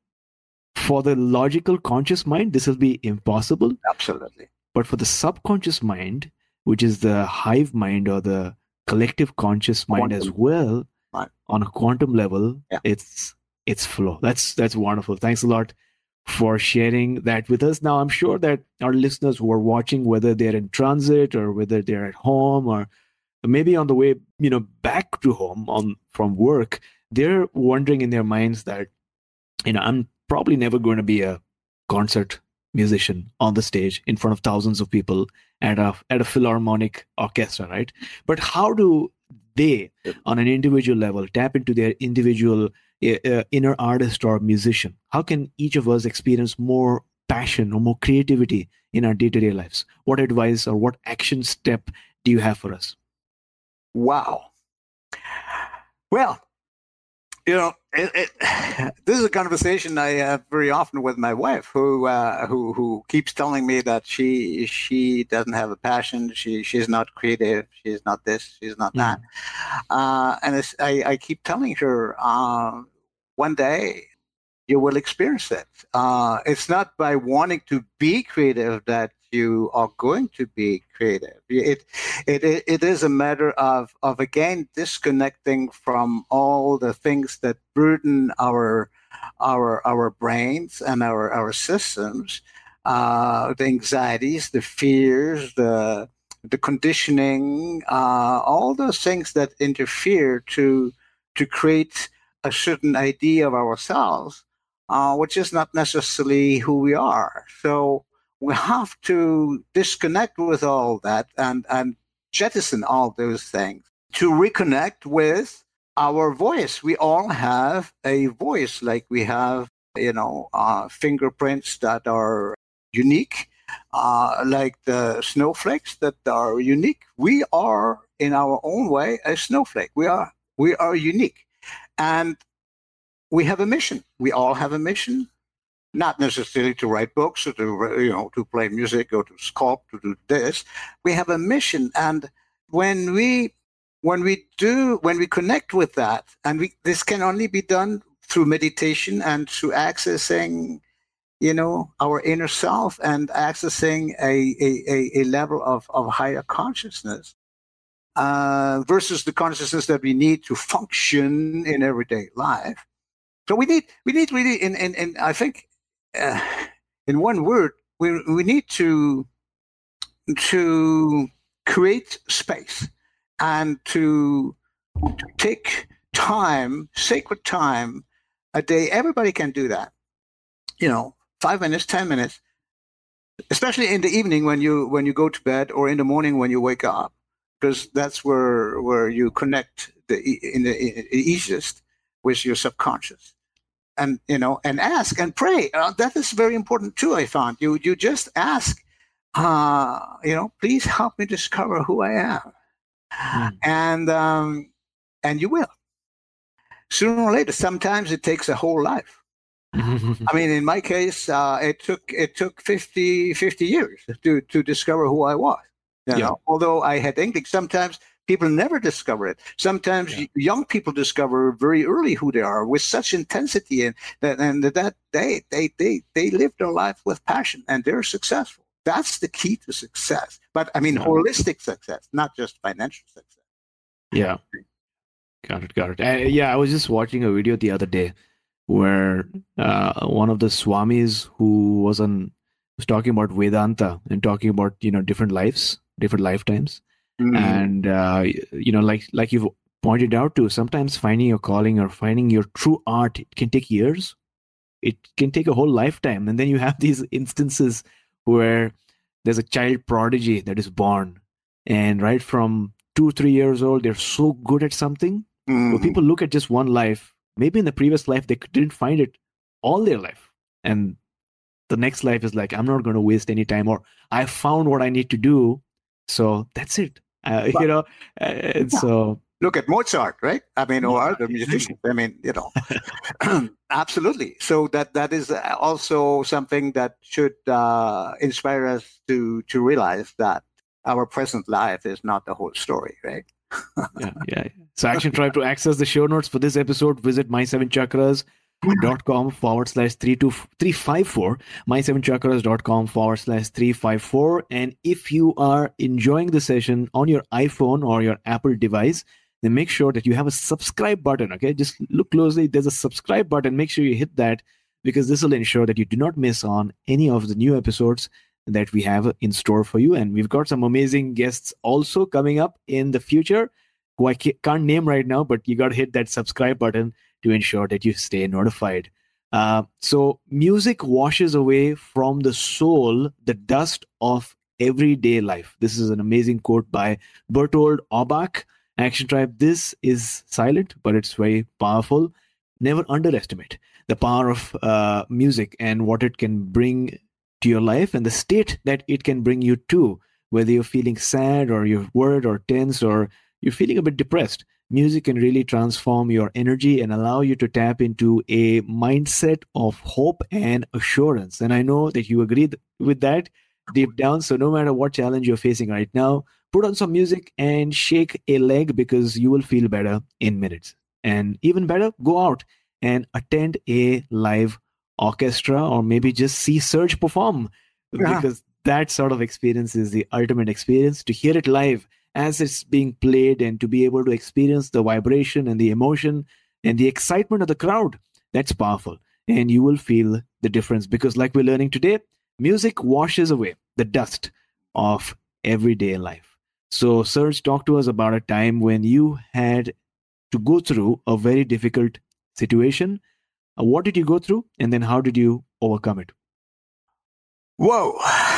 for the logical conscious mind, this will be impossible. Absolutely. But for the subconscious mind, which is the hive mind or the collective conscious mind quantum. as well, right. on a quantum level, yeah. it's it's flow. That's that's wonderful. Thanks a lot for sharing that with us. Now, I'm sure that our listeners who are watching, whether they're in transit or whether they're at home or maybe on the way, you know, back to home on from work, they're wondering in their minds that, you know, I'm probably never going to be a concert musician on the stage in front of thousands of people at a at a philharmonic orchestra, right? But how do they, on an individual level, tap into their individual uh, inner artist or musician? How can each of us experience more passion or more creativity in our day-to-day lives? What advice or what action step do you have for us? Wow. Well, you know, it, it, this is a conversation I have very often with my wife, who uh, who who keeps telling me that she she doesn't have a passion, she she's not creative, she's not this, she's not that, mm. uh, and it's, I I keep telling her, uh, one day you will experience it. Uh, it's not by wanting to be creative that you are going to be creative. It, it, it, it is a matter of, of, again, disconnecting from all the things that burden our, our, our brains and our, our systems, uh, the anxieties, the fears, the, the conditioning, uh, all those things that interfere to, to create a certain idea of ourselves, uh, which is not necessarily who we are. So we have to disconnect with all that and, and jettison all those things to reconnect with our voice. We all have a voice, like we have, you know, uh, fingerprints that are unique, uh, like the snowflakes that are unique. We are, in our own way, a snowflake. We are, we are unique. And we have a mission. We all have a mission. Not necessarily to write books or to, you know, to play music or to sculpt, to do this. We have a mission, and when we, when we do, when we connect with that, and we, this can only be done through meditation and through accessing, you know, our inner self and accessing a a, a level of, of higher consciousness, uh, versus the consciousness that we need to function in everyday life. So we need, we need really, in in, in I think. Uh, in one word, we we need to to create space and to, to take time, sacred time, a day. Everybody can do that. You know, five minutes, ten minutes, especially in the evening when you when you go to bed, or in the morning when you wake up. because that's where where you connect the in the, in the easiest with your subconscious. And you know, and ask and pray. Uh, that is very important too. I found you you just ask, uh, you know, please help me discover who I am, mm. and um, and you will. Sooner or later, sometimes it takes a whole life. I mean, in my case, uh, it took it took fifty, fifty years to to discover who I was. You yeah. know, although I had inkling, sometimes people never discover it. Sometimes yeah. young people discover very early who they are with such intensity, and that and that they they they they live their life with passion and they're successful. That's the key to success. But I mean, yeah. holistic success, not just financial success. Yeah. Got it, got it. Uh, yeah, I was just watching a video the other day where uh, one of the Swamis who was on was talking about Vedanta and talking about, you know, different lives, different lifetimes, mm-hmm. and uh, you know, like like you've pointed out too, sometimes finding your calling or finding your true art, it can take years, it can take a whole lifetime, and then you have these instances where there's a child prodigy that is born, and right from two, three years old, they're so good at something. Mm-hmm. Well, people look at just one life. Maybe in the previous life, they didn't find it all their life. And the next life is like, I'm not going to waste any time, or I found what I need to do. So that's it. Uh, but, you know, uh, and yeah. so. Look at Mozart, right? I mean, or other musicians. I mean, you know, absolutely. So that that is also something that should uh, inspire us to to realize that our present life is not the whole story, right? yeah, yeah. So Action Tribe, to access the show notes for this episode, visit my seven chakras dot com forward slash three two three five four, my seven chakras dot com forward slash three five four. And if you are enjoying the session on your iPhone or your Apple device, then make sure that you have a subscribe button. Okay, just look closely. There's a subscribe button. Make sure you hit that, because this will ensure that you do not miss on any of the new episodes that we have in store for you. And we've got some amazing guests also coming up in the future who I can't name right now, but you got to hit that subscribe button to ensure that you stay notified. Uh, so music washes away from the soul the dust of everyday life. This is an amazing quote by Bertold Obach. Action Tribe, this is silent, but it's very powerful. Never underestimate the power of uh, music and what it can bring to your life and the state that it can bring you to, whether you're feeling sad or you're worried or tense or you're feeling a bit depressed. Music can really transform your energy and allow you to tap into a mindset of hope and assurance. And I know that you agree with that deep down. So no matter what challenge you're facing right now, put on some music and shake a leg, because you will feel better in minutes. And even better, go out and attend a live orchestra, or maybe just see Serge perform, yeah. because that sort of experience is the ultimate experience. To hear it live as it's being played and to be able to experience the vibration and the emotion and the excitement of the crowd, that's powerful. And you will feel the difference, because like we're learning today, music washes away the dust of everyday life. So Serge, talk to us about a time when you had to go through a very difficult situation. Uh, what did you go through, and then how did you overcome it? Whoa!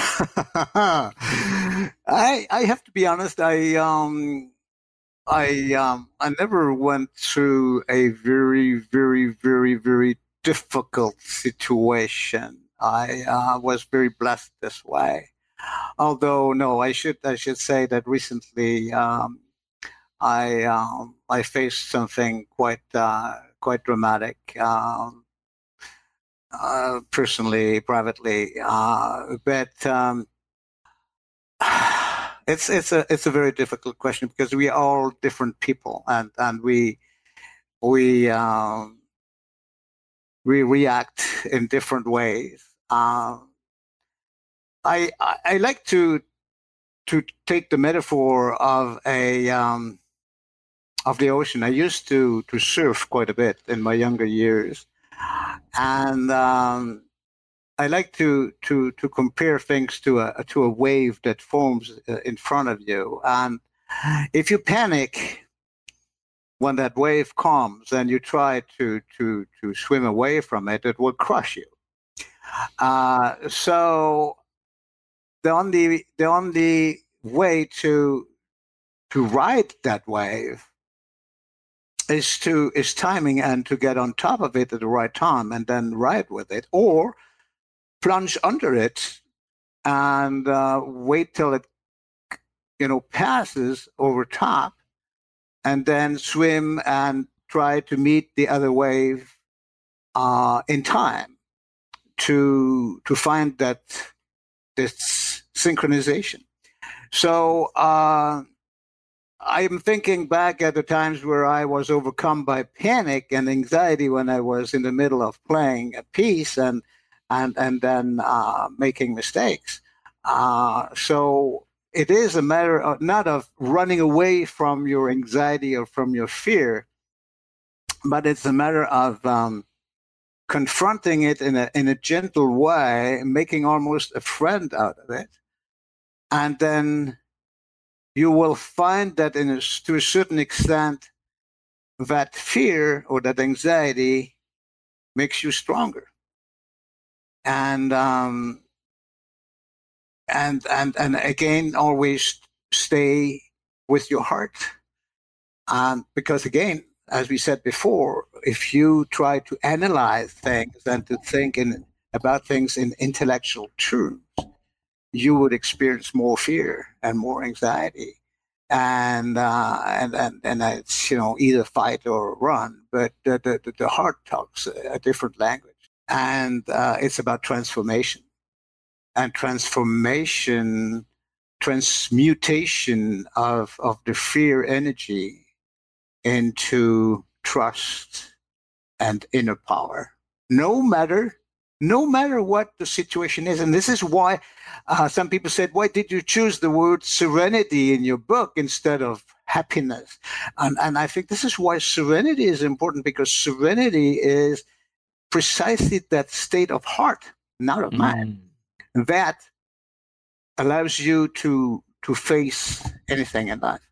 I I have to be honest. I um I um I never went through a very very very very difficult situation. I uh, was very blessed this way. Although no, I should I should say that recently um, I um, I faced something quite uh, quite dramatic. Um, Uh, personally, privately, uh, but um, it's it's a it's a very difficult question, because we are all different people, and and we we um, we react in different ways. Uh, I, I I like to to take the metaphor of a um, of the ocean. I used to to surf quite a bit in my younger years. And um, I like to to to compare things to a to a wave that forms in front of you. And if you panic when that wave comes and you try to to to swim away from it, it will crush you. Uh, so the only the only way to to ride that wave is to is timing and to get on top of it at the right time and then ride with it, or plunge under it and uh, wait till it, you know, passes over top, and then swim and try to meet the other wave uh, in time to to find that this synchronization. So uh, I'm thinking back at the times where I was overcome by panic and anxiety when I was in the middle of playing a piece and and and then uh, making mistakes. Uh, so it is a matter of not of running away from your anxiety or from your fear, but it's a matter of um, confronting it in a in a gentle way, making almost a friend out of it, and then you will find that in a, to a certain extent, that fear or that anxiety makes you stronger. And um, and and and again, always stay with your heart, um, because again, as we said before, if you try to analyze things and to think in about things in intellectual terms, you would experience more fear and more anxiety, and uh, and and and it's, you know, either fight or run. But the the, the heart talks a different language, and uh, it's about transformation, and transformation, transmutation of of the fear energy into trust and inner power, no matter no matter what the situation is. And this is why uh, some people said, why did you choose the word serenity in your book instead of happiness? And, and I think this is why serenity is important, because serenity is precisely that state of heart, not of mm. mind, that allows you to to face anything in life.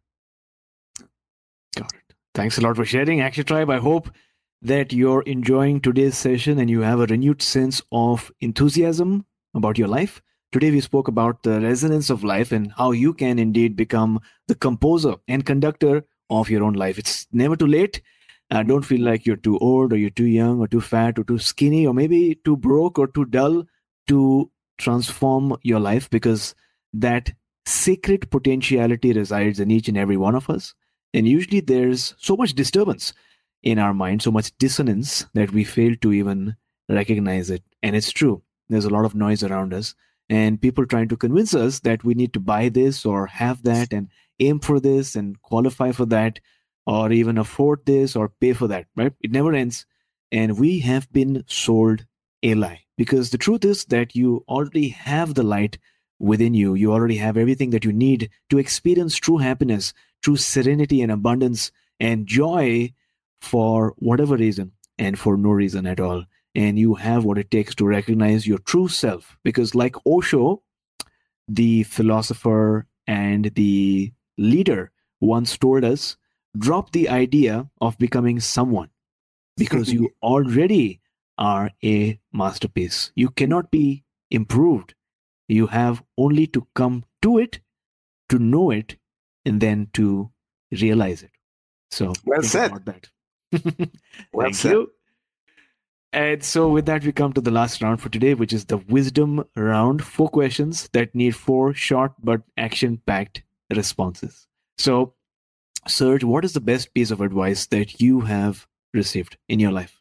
Got it. Thanks a lot for sharing, Action Tribe. I hope that you're enjoying today's session and you have a renewed sense of enthusiasm about your life. Today we spoke about the resonance of life and how you can indeed become the composer and conductor of your own life. It's never too late. Uh, don't feel like you're too old or you're too young or too fat or too skinny or maybe too broke or too dull to transform your life, because that sacred potentiality resides in each and every one of us. And usually there's so much disturbance in our mind, so much dissonance, that we fail to even recognize it. And it's true. There's a lot of noise around us and people trying to convince us that we need to buy this or have that and aim for this and qualify for that or even afford this or pay for that, right? It never ends. And we have been sold a lie, because the truth is that you already have the light within you. You already have everything that you need to experience true happiness, true serenity and abundance and joy for whatever reason and for no reason at all. And you have what it takes to recognize your true self. Because like Osho, the philosopher and the leader, once told us, drop the idea of becoming someone, because you already are a masterpiece. You cannot be improved. You have only to come to it, to know it, and then to realize it. So well think said. About that. well Thank said. you. And so with that, we come to the last round for today, which is the wisdom round. Four questions that need four short but action-packed responses. So, Serge, what is the best piece of advice that you have received in your life?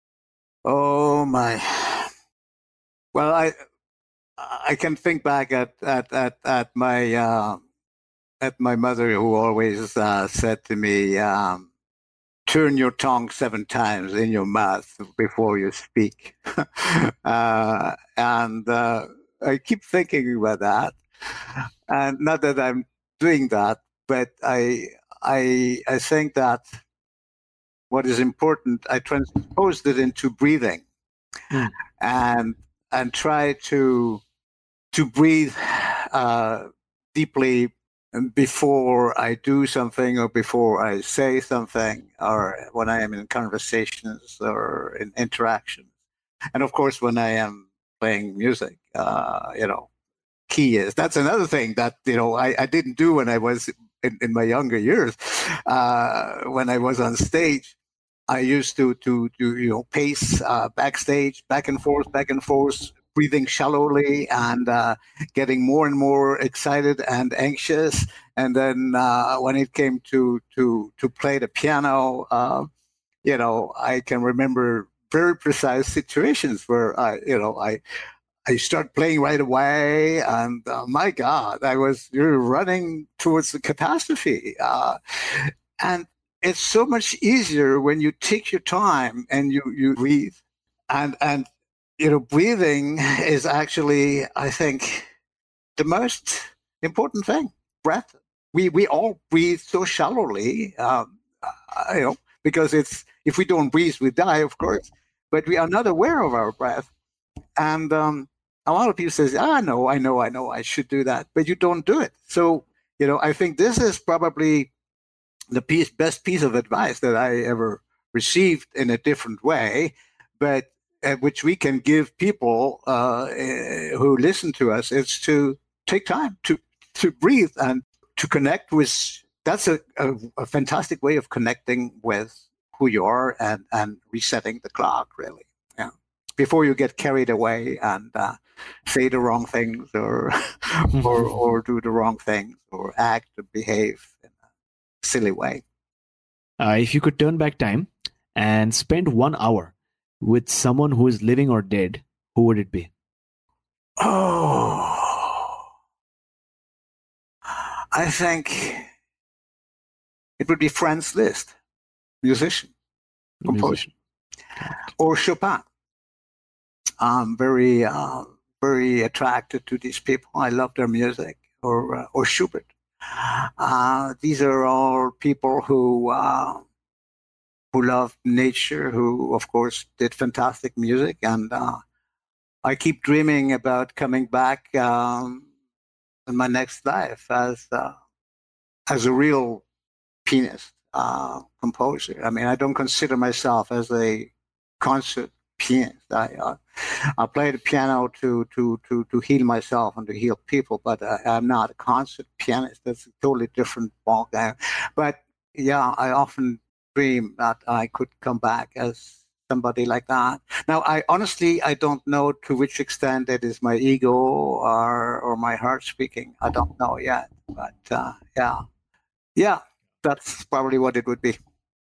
Oh my! Well, I I can think back at at at, at my uh, at my mother, who always uh, said to me, um, "Turn your tongue seven times in your mouth before you speak," uh, and uh, I keep thinking about that. And not that I'm doing that, but I I I think that what is important, I transposed it into breathing, mm. and and try to to breathe uh, deeply before I do something or before I say something, or when I am in conversations or in interactions, and of course when I am playing music, uh, you know, key is that's another thing that you know I, I didn't do when I was in, in my younger years, uh, when I was on stage, I used to to, to you know pace uh, backstage, back and forth, back and forth, breathing shallowly and uh, getting more and more excited and anxious. And then uh, when it came to to to play the piano, uh, you know, I can remember very precise situations where I, you know, I. I start playing right away, and uh, my God, I was running towards the catastrophe. Uh, and it's so much easier when you take your time and you, you breathe. And, and, you know, breathing is actually, I think, the most important thing, breath. We, we all breathe so shallowly, um, uh, you know, because it's, if we don't breathe, we die, of course, but we are not aware of our breath. And, um, a lot of people says, ah, no, I know, I know, I should do that, but you don't do it. So, you know, I think this is probably the piece, best piece of advice that I ever received in a different way, but uh, which we can give people uh, who listen to us, is to take time to to breathe and to connect with. That's a, a, a fantastic way of connecting with who you are and, and resetting the clock, really. Yeah. Before you get carried away and uh, say the wrong things or, or or do the wrong things or act or behave in a silly way. Uh, if you could turn back time and spend one hour with someone who is living or dead, who would it be? Oh, I think it would be Franz Liszt, musician, composer, or Chopin. I'm very, uh, very attracted to these people. I love their music, or uh, or Schubert. Uh, these are all people who uh, who love nature, who, of course, did fantastic music. And uh, I keep dreaming about coming back um, in my next life as uh, as a real pianist, uh, composer. I mean, I don't consider myself as a concert pianist. I uh, I play the piano to to to to heal myself and to heal people, but uh, I'm not a concert pianist. That's a totally different ballgame. But yeah, I often dream that I could come back as somebody like that. Now, I honestly I don't know to which extent it is my ego or or my heart speaking. I don't know yet. But uh, yeah, yeah, that's probably what it would be.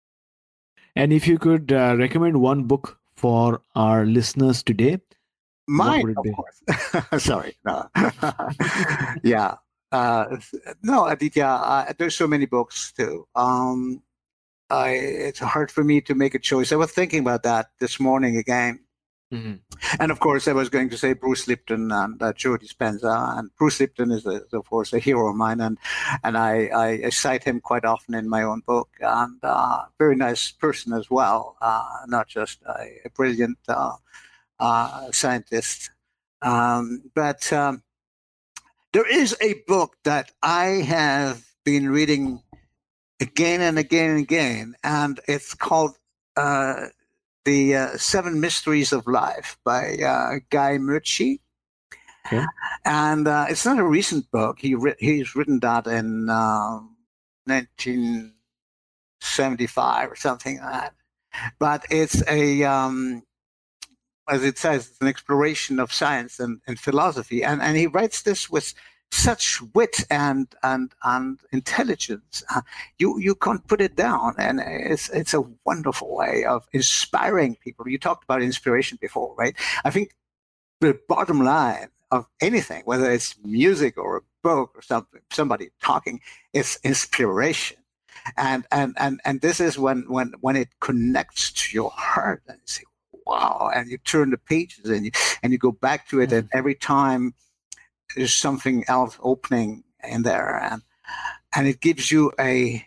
And if you could uh, recommend one book for our listeners today, mine, of be? course. Sorry, no. yeah, uh, no, Aditya. Uh, there's so many books too. Um, I it's hard for me to make a choice. I was thinking about that this morning again. Mm-hmm. And of course, I was going to say Bruce Lipton and uh, Joe Dispenza. And Bruce Lipton is, a, is, of course, a hero of mine, and and I, I cite him quite often in my own book. And uh, very nice person as well, uh, not just a, a brilliant uh, uh, scientist. Um, but um, there is a book that I have been reading again and again and again, and it's called Uh, The uh, Seven Mysteries of Life by uh, Guy Murchie. Okay. And uh, it's not a recent book. He ri- he's written that in uh, nineteen seventy-five or something like that. But it's a, um, as it says, it's an exploration of science and, and philosophy. And, and he writes this with such wit and and and intelligence, uh, you you can't put it down, and it's it's a wonderful way of inspiring people. You talked about inspiration before, right? I think the bottom line of anything, whether it's music or a book or something, somebody talking, is inspiration, and and and and this is when when when it connects to your heart, and you say, wow, and you turn the pages and you and you go back to it, mm. and every time there's something else opening in there, and and it gives you a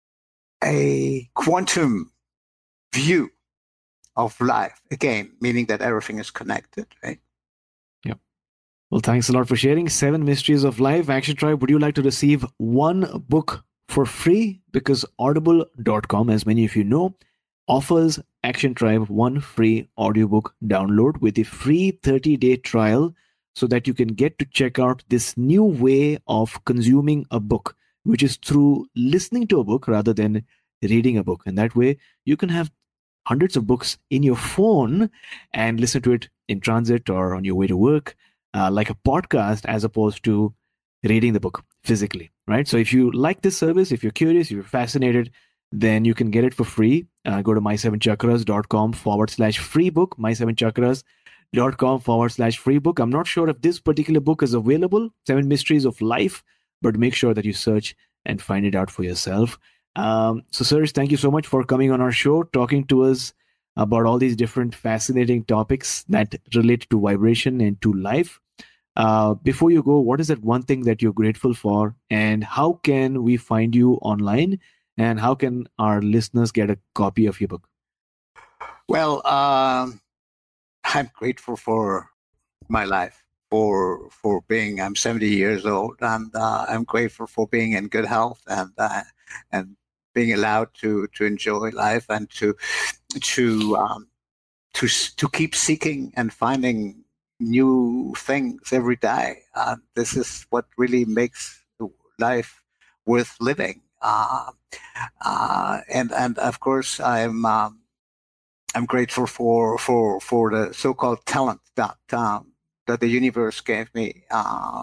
a quantum view of life again, meaning that everything is connected, right? Yeah. Well, thanks a lot for sharing Seven Mysteries of Life. Action Tribe, would you like to receive one book for free? Because audible dot com, as many of you know, offers Action Tribe one free audiobook download with a free thirty-day trial, so that you can get to check out this new way of consuming a book. which is through listening to a book rather than reading a book. And that way you can have hundreds of books in your phone and listen to it in transit or on your way to work, uh, like a podcast, as opposed to reading the book physically, right? So if you like this service, if you're curious, if you're fascinated, then you can get it for free. Uh, go to my seven chakras dot com forward slash free book, my seven chakras dot com forward slash free book. I'm not sure if this particular book is available, Seven Mysteries of Life, but make sure that you search and find it out for yourself. Um, so, Serge, thank you so much for coming on our show, talking to us about all these different fascinating topics that relate to vibration and to life. Uh, before you go, what is that one thing that you're grateful for, and how can we find you online, and how can our listeners get a copy of your book? Well, um, I'm grateful for my life, for for being. I'm seventy years old, and uh, I'm grateful for being in good health and uh, and being allowed to to enjoy life and to to um, to to keep seeking and finding new things every day. Uh, this is what really makes life worth living. Uh, uh, and and of course, I'm um, I'm grateful for for for the so-called talent that um, that the universe gave me. Uh,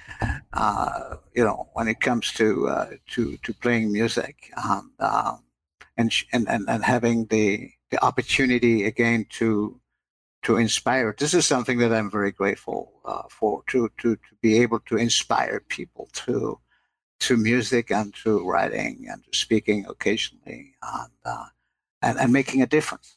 uh, you know, when it comes to uh, to to playing music and uh, and, and and and having the the opportunity again to to inspire. This is something that I'm very grateful uh, for. To to to be able to inspire people to. to music and to writing and to speaking occasionally and, uh, and, and making a difference.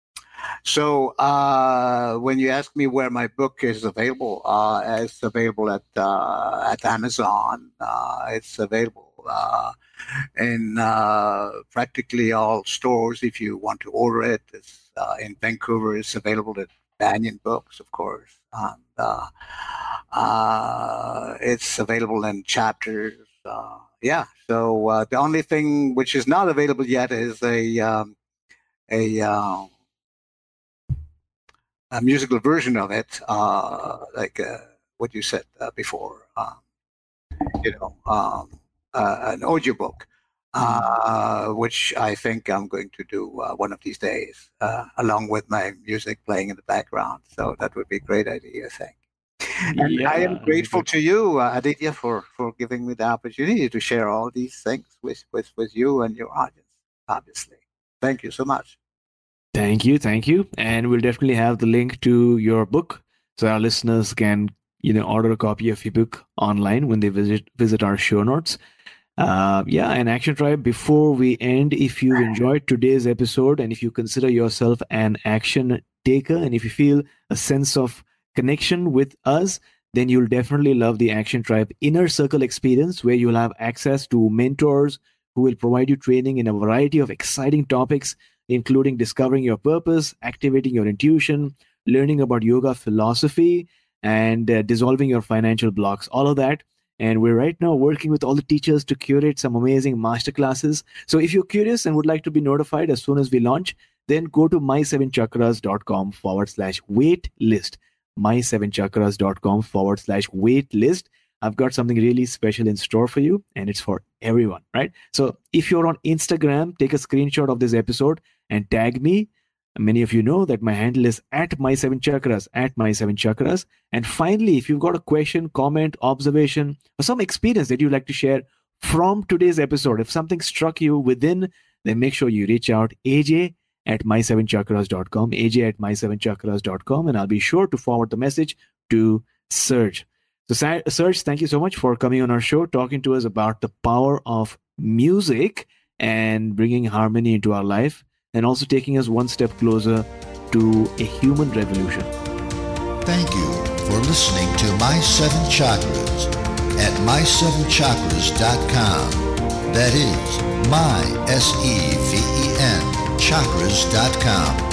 So uh, when you ask me where my book is available, uh, it's available at uh, at Amazon. Uh, it's available uh, in uh, practically all stores if you want to order it. It's, uh, in Vancouver, it's available at Banyan Books, of course. And uh, uh, it's available in Chapters. Uh, yeah, so uh, the only thing which is not available yet is a um, a, uh, a musical version of it, uh, like uh, what you said uh, before, um, you know, um, uh, an audiobook, uh, which I think I'm going to do uh, one of these days, uh, along with my music playing in the background. So that would be a great idea, I think. And Yeah, I am grateful to you, uh, Aditya, for, for giving me the opportunity to share all these things with, with, with you and your audience, obviously. Thank you so much. Thank you. Thank you. And we'll definitely have the link to your book so our listeners can, you know, order a copy of your book online when they visit visit our show notes. Uh, yeah, and Action Tribe, before we end, if you enjoyed today's episode and if you consider yourself an action taker and if you feel a sense of connection with us, then you'll definitely love the Action Tribe Inner Circle experience, where you'll have access to mentors who will provide you training in a variety of exciting topics, including discovering your purpose, activating your intuition, learning about yoga philosophy, and uh, dissolving your financial blocks, all of that. And we're right now working with all the teachers to curate some amazing masterclasses. So if you're curious and would like to be notified as soon as we launch, then go to my seven chakras dot com forward slash wait list. my seven chakras dot com forward slash wait list. I've got something really special in store for you, and it's for everyone, right? So if you're on Instagram, take a screenshot of this episode and tag me. Many of you know that my handle is at my seven chakras, at my seven chakras. And finally, if you've got a question, comment, observation, or some experience that you'd like to share from today's episode, if something struck you within, then make sure you reach out, A J at my seven chakras dot com, A J at my seven chakras dot com, and I'll be sure to forward the message to Serge. So, Serge, thank you so much for coming on our show, talking to us about the power of music and bringing harmony into our life, and also taking us one step closer to a human revolution. Thank you for listening to My Seven Chakras at my seven chakras dot com. That is my, S E V E N, chakras dot com.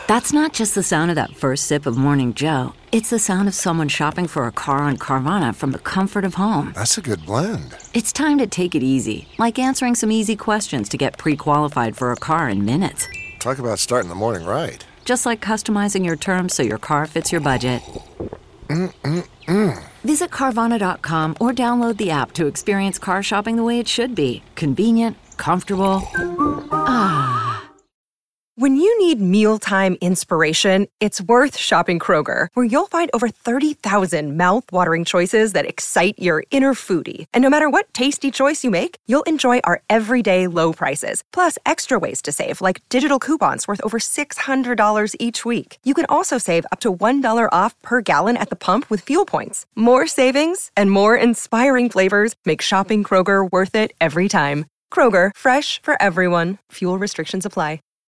That's not just the sound of that first sip of Morning Joe. It's the sound of someone shopping for a car on Carvana from the comfort of home. That's a good blend. It's time to take it easy, like answering some easy questions to get pre-qualified for a car in minutes. Talk about starting the morning right. Just like customizing your terms so your car fits your budget. Mm-mm-mm. Visit Carvana dot com or download the app to experience car shopping the way it should be. Convenient, comfortable. Ah. When you need mealtime inspiration, it's worth shopping Kroger, where you'll find over thirty thousand mouth-watering choices that excite your inner foodie. And no matter what tasty choice you make, you'll enjoy our everyday low prices, plus extra ways to save, like digital coupons worth over six hundred dollars each week. You can also save up to one dollar off per gallon at the pump with fuel points. More savings and more inspiring flavors make shopping Kroger worth it every time. Kroger, fresh for everyone. Fuel restrictions apply.